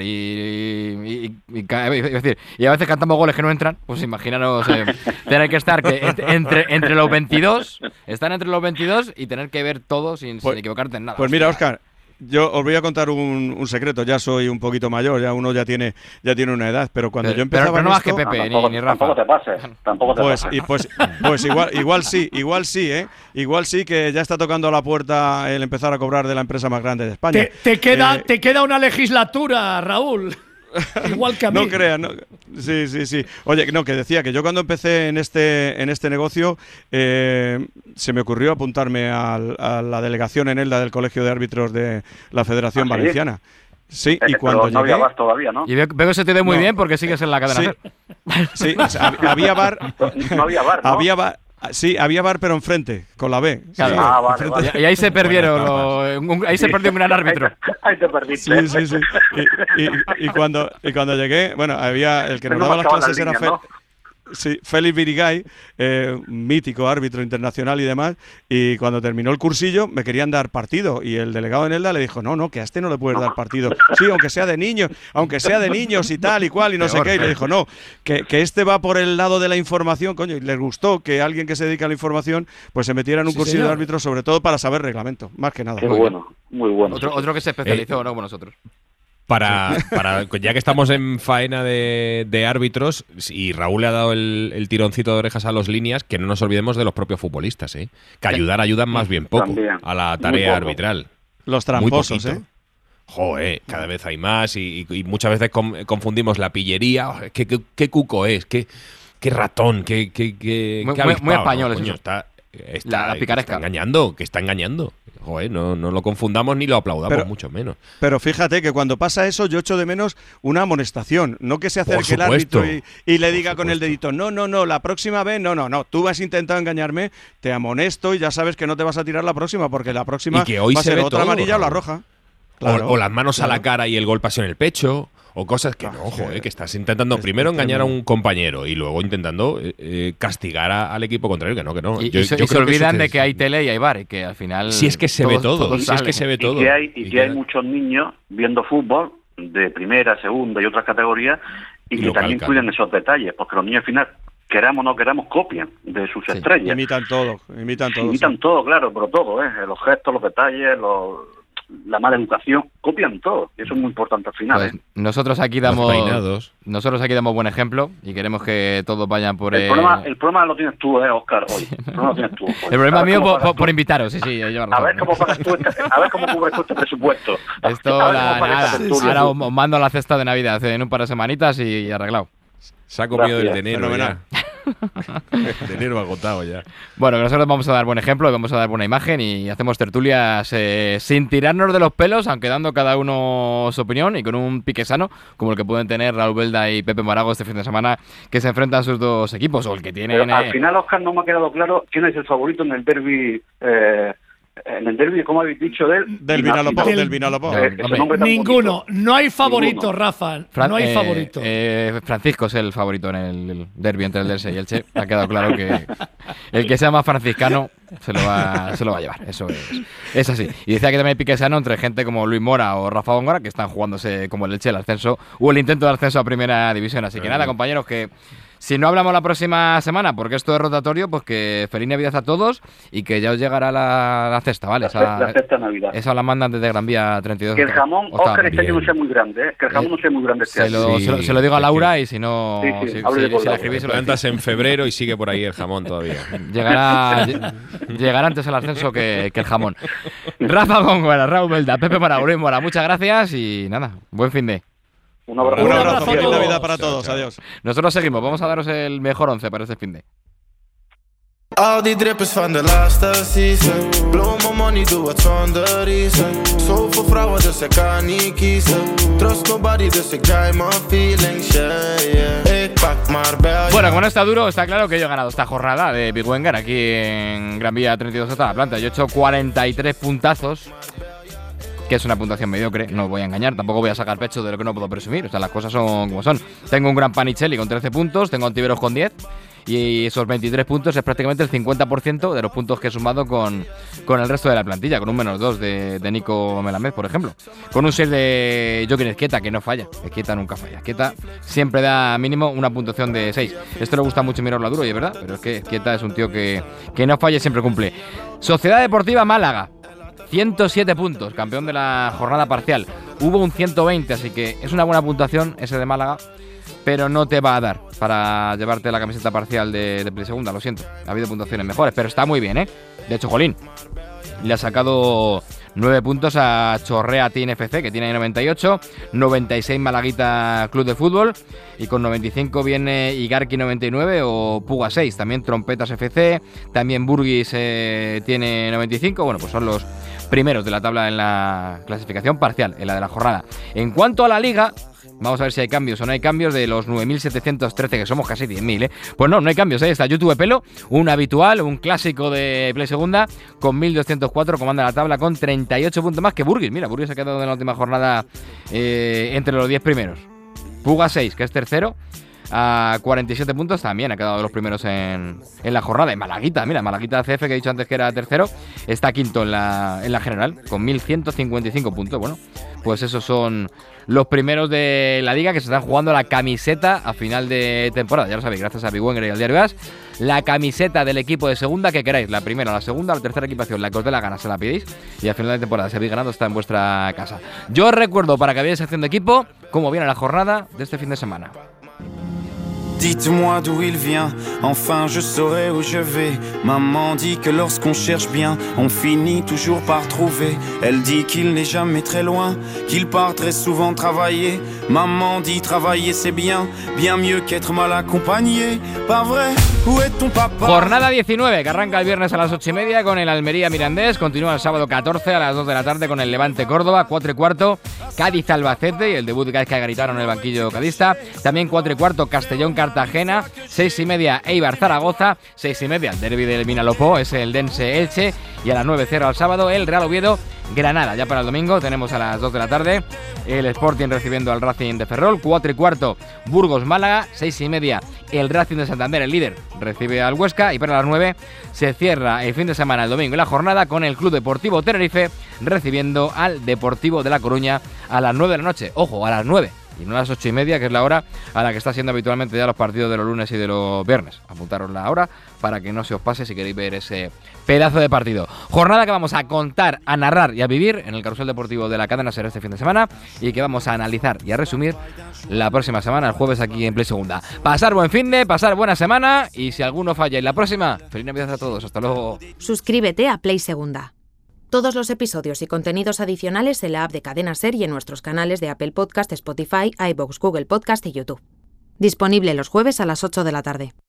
y, y- y ca- iba a decir, y a veces cantamos goles que no entran, pues imaginaros eh, tener que estar que ent- entre, entre los veintidós, estar entre los veintidós y tener que ver todo sin, sin Pues- equivocarte en nada. Pues mira, Óscar, yo os voy a contar un, un secreto. Ya soy un poquito mayor, ya uno ya tiene ya tiene una edad, pero cuando pero, yo empezaba pero, pero no más esto, que Pepe, no, ni, tampoco, ni Rafa. Tampoco te pases, tampoco te pues, pases. y pues, pues igual, igual sí, igual sí, ¿eh? Igual sí que ya está tocando a la puerta el empezar a cobrar de la empresa más grande de España. Te, te queda, Eh, te queda una legislatura, Raúl. Igual que a mí. No creas, no. Sí, sí, sí. Oye, no, que decía que yo cuando empecé en este en este negocio eh, se me ocurrió apuntarme al, a la delegación en Elda del Colegio de Árbitros de la Federación ¿Ah, sí? Valenciana. Sí, Eh, y cuando pero no llegué… había V A R todavía, ¿no? Y veo, veo que se te dé muy No. bien porque sigues en la cadena. Sí, SER. sí, o sea, hab- había bar… No había V A R, ¿no? Había bar… Sí, había bar, pero enfrente, con la B. Claro. Sí, Ah, vale, enfrente. vale. Y ahí se perdieron, los- un- ahí se perdió un gran árbitro. Ahí te perdiste. Sí, sí, sí. Y, y- y cuando, y cuando llegué, bueno, había el que nos Pero no daba las marcaban clases las era líneas, Fe- sí, Félix Virigay, eh, mítico árbitro internacional y demás. Y cuando terminó el cursillo me querían dar partido y el delegado en Elda le dijo, no, no, que a este no le puedes dar partido. Sí, aunque sea de niños, aunque sea de niños y tal y cual y no Peor, sé qué. Y le peor. dijo, no, que, que este va por el lado de la información, coño. Y les gustó que alguien que se dedica a la información pues se metiera en un Sí, cursillo señor. de árbitro, sobre todo para saber reglamento, más que nada. Qué bueno, muy bueno. Otro, otro que se especializó, ¿no? Como nosotros. Para, para, ya que estamos en faena de, de árbitros, y Raúl le ha dado el, el tironcito de orejas a los líneas, que no nos olvidemos de los propios futbolistas, ¿eh? Que ayudar ayudan más bien poco También. a la Muy tarea poco. arbitral. Los Muy tramposos, poquito. ¿eh? Joder, cada vez hay más y, y- y muchas veces com- confundimos la pillería. Oh, ¿Qué, qué, qué cuco es? ¿Qué, qué ratón? ¿Qué, qué, qué, Muy- qué muy- avispado, muy ¿no? español es Coño, eso. está, está, La- la que picaresca. está engañando, que está engañando. Joder, no, no lo confundamos ni lo aplaudamos, Pero- mucho menos. Pero fíjate que cuando pasa eso yo echo de menos una amonestación, no que se Por acerque el supuesto, árbitro y, y le por diga con el supuesto. dedito, no, no, no, la próxima vez, no, no, no, tú has intentado engañarme, te amonesto y ya sabes que no te vas a tirar la próxima, porque la próxima Y que hoy va a se ser ve otra todo, amarilla o la Raúl. roja. O- Claro, o, las manos a la claro. cara y el gol pasó en el pecho, o cosas que no, que- joder, que estás intentando es- primero es engañar a tremendo. un compañero y luego intentando eh, eh, castigar a- al equipo contrario, que no, que no. Y, Yo- y se, yo y se creo que olvidan eso de es- que hay tele y hay bar, y que al final. Si es que se ve todo, si es que se ve Y todo. que hay, y Y que que- hay muchos niños viendo fútbol de primera, segunda y otras categorías y, Y que lo también calcan. cuidan esos detalles, porque los niños al final, queramos o no queramos, copian de sus Sí. estrellas. Imitan todo, imitan todo. Imitan sí. todo, claro, pero todo, ¿eh? Los gestos, los detalles, los- la mala educación, copian todo. Y eso es muy importante al final. Pues ¿eh? nosotros aquí Los damos. peinados. Nosotros aquí damos buen ejemplo y queremos que todos vayan por El, el. problema, el problema lo tienes tú, ¿eh, Oscar? Hoy. El problema lo tienes tú. el problema A ver mío cómo por, pagas por- por tú. invitaros, sí, sí, lleva A razón. ver cómo pagas tú este- a ver cómo cubres tú este presupuesto. Esto, A ver la- cómo pagas nada, esta tertulia. ahora os os mando la cesta de Navidad en un par de semanitas y arreglado. Se ha comido Gracias. el de enero Fenomenal. ya. El de enero agotado ya. Bueno, que nosotros vamos a dar buen ejemplo, vamos a dar buena imagen y hacemos tertulias eh, sin tirarnos de los pelos, aunque dando cada uno su opinión y con un pique sano, como el que pueden tener Raúl Belda y Pepe Morago este fin de semana, que se enfrentan sus dos equipos, o el que tienen… Pero al eh, final, Oscar, no me ha quedado claro quién es el favorito en el derbi. Eh, en el derbi, ¿cómo habéis dicho de él? Del Vinalopó, Del- del Vinalopó. Eh, ese Hombre, nombre tan Ninguno. bonito. No hay favorito, Ninguno. Rafa. Fran- no hay eh, favorito. eh, Francisco es el favorito en el, el derbi entre el Elche y Elche. Ha quedado claro que el que sea más franciscano se lo va, se lo va a llevar. Eso es, es así. Y decía que también hay pique sano entre gente como Luis Mora o Rafa Góngora, que están jugándose como el Elche el ascenso o el intento de ascenso a primera división. Así que nada, compañeros, que si no hablamos la próxima semana, porque esto es rotatorio, pues que feliz Navidad a todos y que ya os llegará la, la cesta, ¿vale? La, ce- la cesta de Navidad. esa la mandan desde Gran Vía treinta y dos. Que el jamón, Octava. Oscar, este año no bien. sea muy grande, ¿eh? Que el jamón Eh, no sea muy grande este Se año. lo, Sí, se lo- se lo digo a es Laura que- y si no, Sí, sí, si, háblele si- con si la Laura. escribís, se lo Plantas decís. en febrero y sigue por ahí el jamón todavía. Llegará, lle- llegará antes el ascenso que, que el jamón. Rafa Góngora, Raúl Belda, Pepe Mora, Luis Mora, muchas gracias y nada, buen fin de. Un abrazo. Un Un abrazo, abrazo a feliz todos. Navidad para Chao, todos, chao. adiós. Nosotros seguimos, vamos a daros el mejor once para este fin de. Al die drippers van de laatste season. Blow my money, doe het zonder reason. Zoveel vrouwen, dus ik kan niet kiezen. Trust nobody, dus ik dry my feelings, yeah, yeah. Ik pak maar bel. Bueno, como no está duro, está claro que yo he ganado esta jornada de Big Wenger aquí en Gran Vía treinta y dos hasta la planta. Yo he hecho cuarenta y tres puntazos, que es una puntuación mediocre, no os voy a engañar, tampoco voy a sacar pecho de lo que no puedo presumir, o sea, las cosas son como son. Tengo un gran Panicelli con trece puntos, tengo a Antiveros con diez, y esos veintitrés puntos es prácticamente el cincuenta por ciento de los puntos que he sumado con, con el resto de la plantilla, con un menos dos de, de Nico Melamed, por ejemplo. Con un seis de Joaquín Ezquieta, que no falla, Ezquieta nunca falla. Ezquieta siempre da mínimo una puntuación de seis. Esto le gusta mucho mirarlo a duro, y es verdad, pero es que Ezquieta es un tío que, que no falla y siempre cumple. Sociedad Deportiva Málaga. ciento siete puntos, campeón de la jornada parcial. Hubo un ciento veinte, así que es una buena puntuación ese de Málaga, pero no te va a dar para llevarte la camiseta parcial de, de Play Segunda, lo siento. Ha habido puntuaciones mejores, pero está muy bien, ¿eh? De hecho, jolín, le ha sacado nueve puntos a Chorrea Team F C, que tiene noventa y ocho, noventa y seis Malaguita Club de Fútbol, y con noventa y cinco viene Igarki noventa y nueve o Puga seis, también Trompetas F C, también Burguis eh, tiene noventa y cinco, bueno, pues son los primeros de la tabla en la clasificación parcial, en la de la jornada. En cuanto a la Liga, vamos a ver si hay cambios o no hay cambios de los nueve mil setecientos trece, que somos casi diez mil, ¿eh? Pues no, no hay cambios, ¿eh? Está YouTube Pelo, un habitual, un clásico de Play Segunda, con mil doscientos cuatro, comanda la tabla con treinta y ocho puntos más que Burgis. Mira, Burgis ha quedado en la última jornada eh, entre los diez primeros. Puga seis, que es tercero, a cuarenta y siete puntos, también ha quedado de los primeros en, en la jornada. Y Malaguita, mira, Malaguita C F, que he dicho antes que era tercero, está quinto en la, en la general, con mil ciento cincuenta y cinco puntos. Bueno, pues esos son los primeros de la liga que se están jugando la camiseta a final de temporada. Ya lo sabéis, gracias a Big Wenger y al Diario As. La camiseta del equipo de segunda que queráis, la primera, la segunda, la tercera equipación, la que os dé la gana, se la pedís. Y al final de temporada, si habéis ganado, está en vuestra casa. Yo os recuerdo, para que veáis sección de equipo, cómo viene la jornada de este fin de semana. Dites-moi d'où il vient, enfin je saurai où je vais. Maman dit que lorsqu'on cherche bien, on finit toujours par trouver. Elle dit qu'il n'est jamais très loin, qu'il part très souvent travailler. Maman dit travailler c'est bien, bien mieux qu'être mal accompagné. Pas vrai? Où est ton papa? Jornada diecinueve, que arranca el viernes a las ocho y media con el Almería Mirandés. Continúa el sábado catorce a las dos de la tarde con el Levante Córdoba, cuatro y cuarto Cádiz Albacete y el debut de Gaizka Garitano en el banquillo cadista. También cuatro y cuarto Castellón Cartagena, seis y media Eibar Zaragoza, seis y media el derbi del Vinalopó, es el Dense Elche, y a las nueve cierra el sábado el Real Oviedo Granada. Ya para el domingo tenemos a las dos de la tarde el Sporting recibiendo al Racing de Ferrol, cuatro y cuarto Burgos Málaga, seis y media el Racing de Santander, el líder, recibe al Huesca, y para las nueve se cierra el fin de semana, el domingo y la jornada con el Club Deportivo Tenerife recibiendo al Deportivo de La Coruña a las nueve de la noche. Ojo, a las nueve. Y no a las ocho y media, que es la hora a la que está siendo habitualmente ya los partidos de los lunes y de los viernes. Apuntaros la hora para que no se os pase si queréis ver ese pedazo de partido. Jornada que vamos a contar, a narrar y a vivir en el Carrusel Deportivo de la Cadena Ser este fin de semana, y que vamos a analizar y a resumir la próxima semana, el jueves, aquí en Play Segunda. Pasar buen fin de, pasar buena semana, y si alguno falla en la próxima, feliz Navidad a todos. Hasta luego. Suscríbete a Play Segunda. Todos los episodios y contenidos adicionales en la app de Cadena Ser y en nuestros canales de Apple Podcast, Spotify, iVoox, Google Podcast y YouTube. Disponible los jueves a las ocho de la tarde.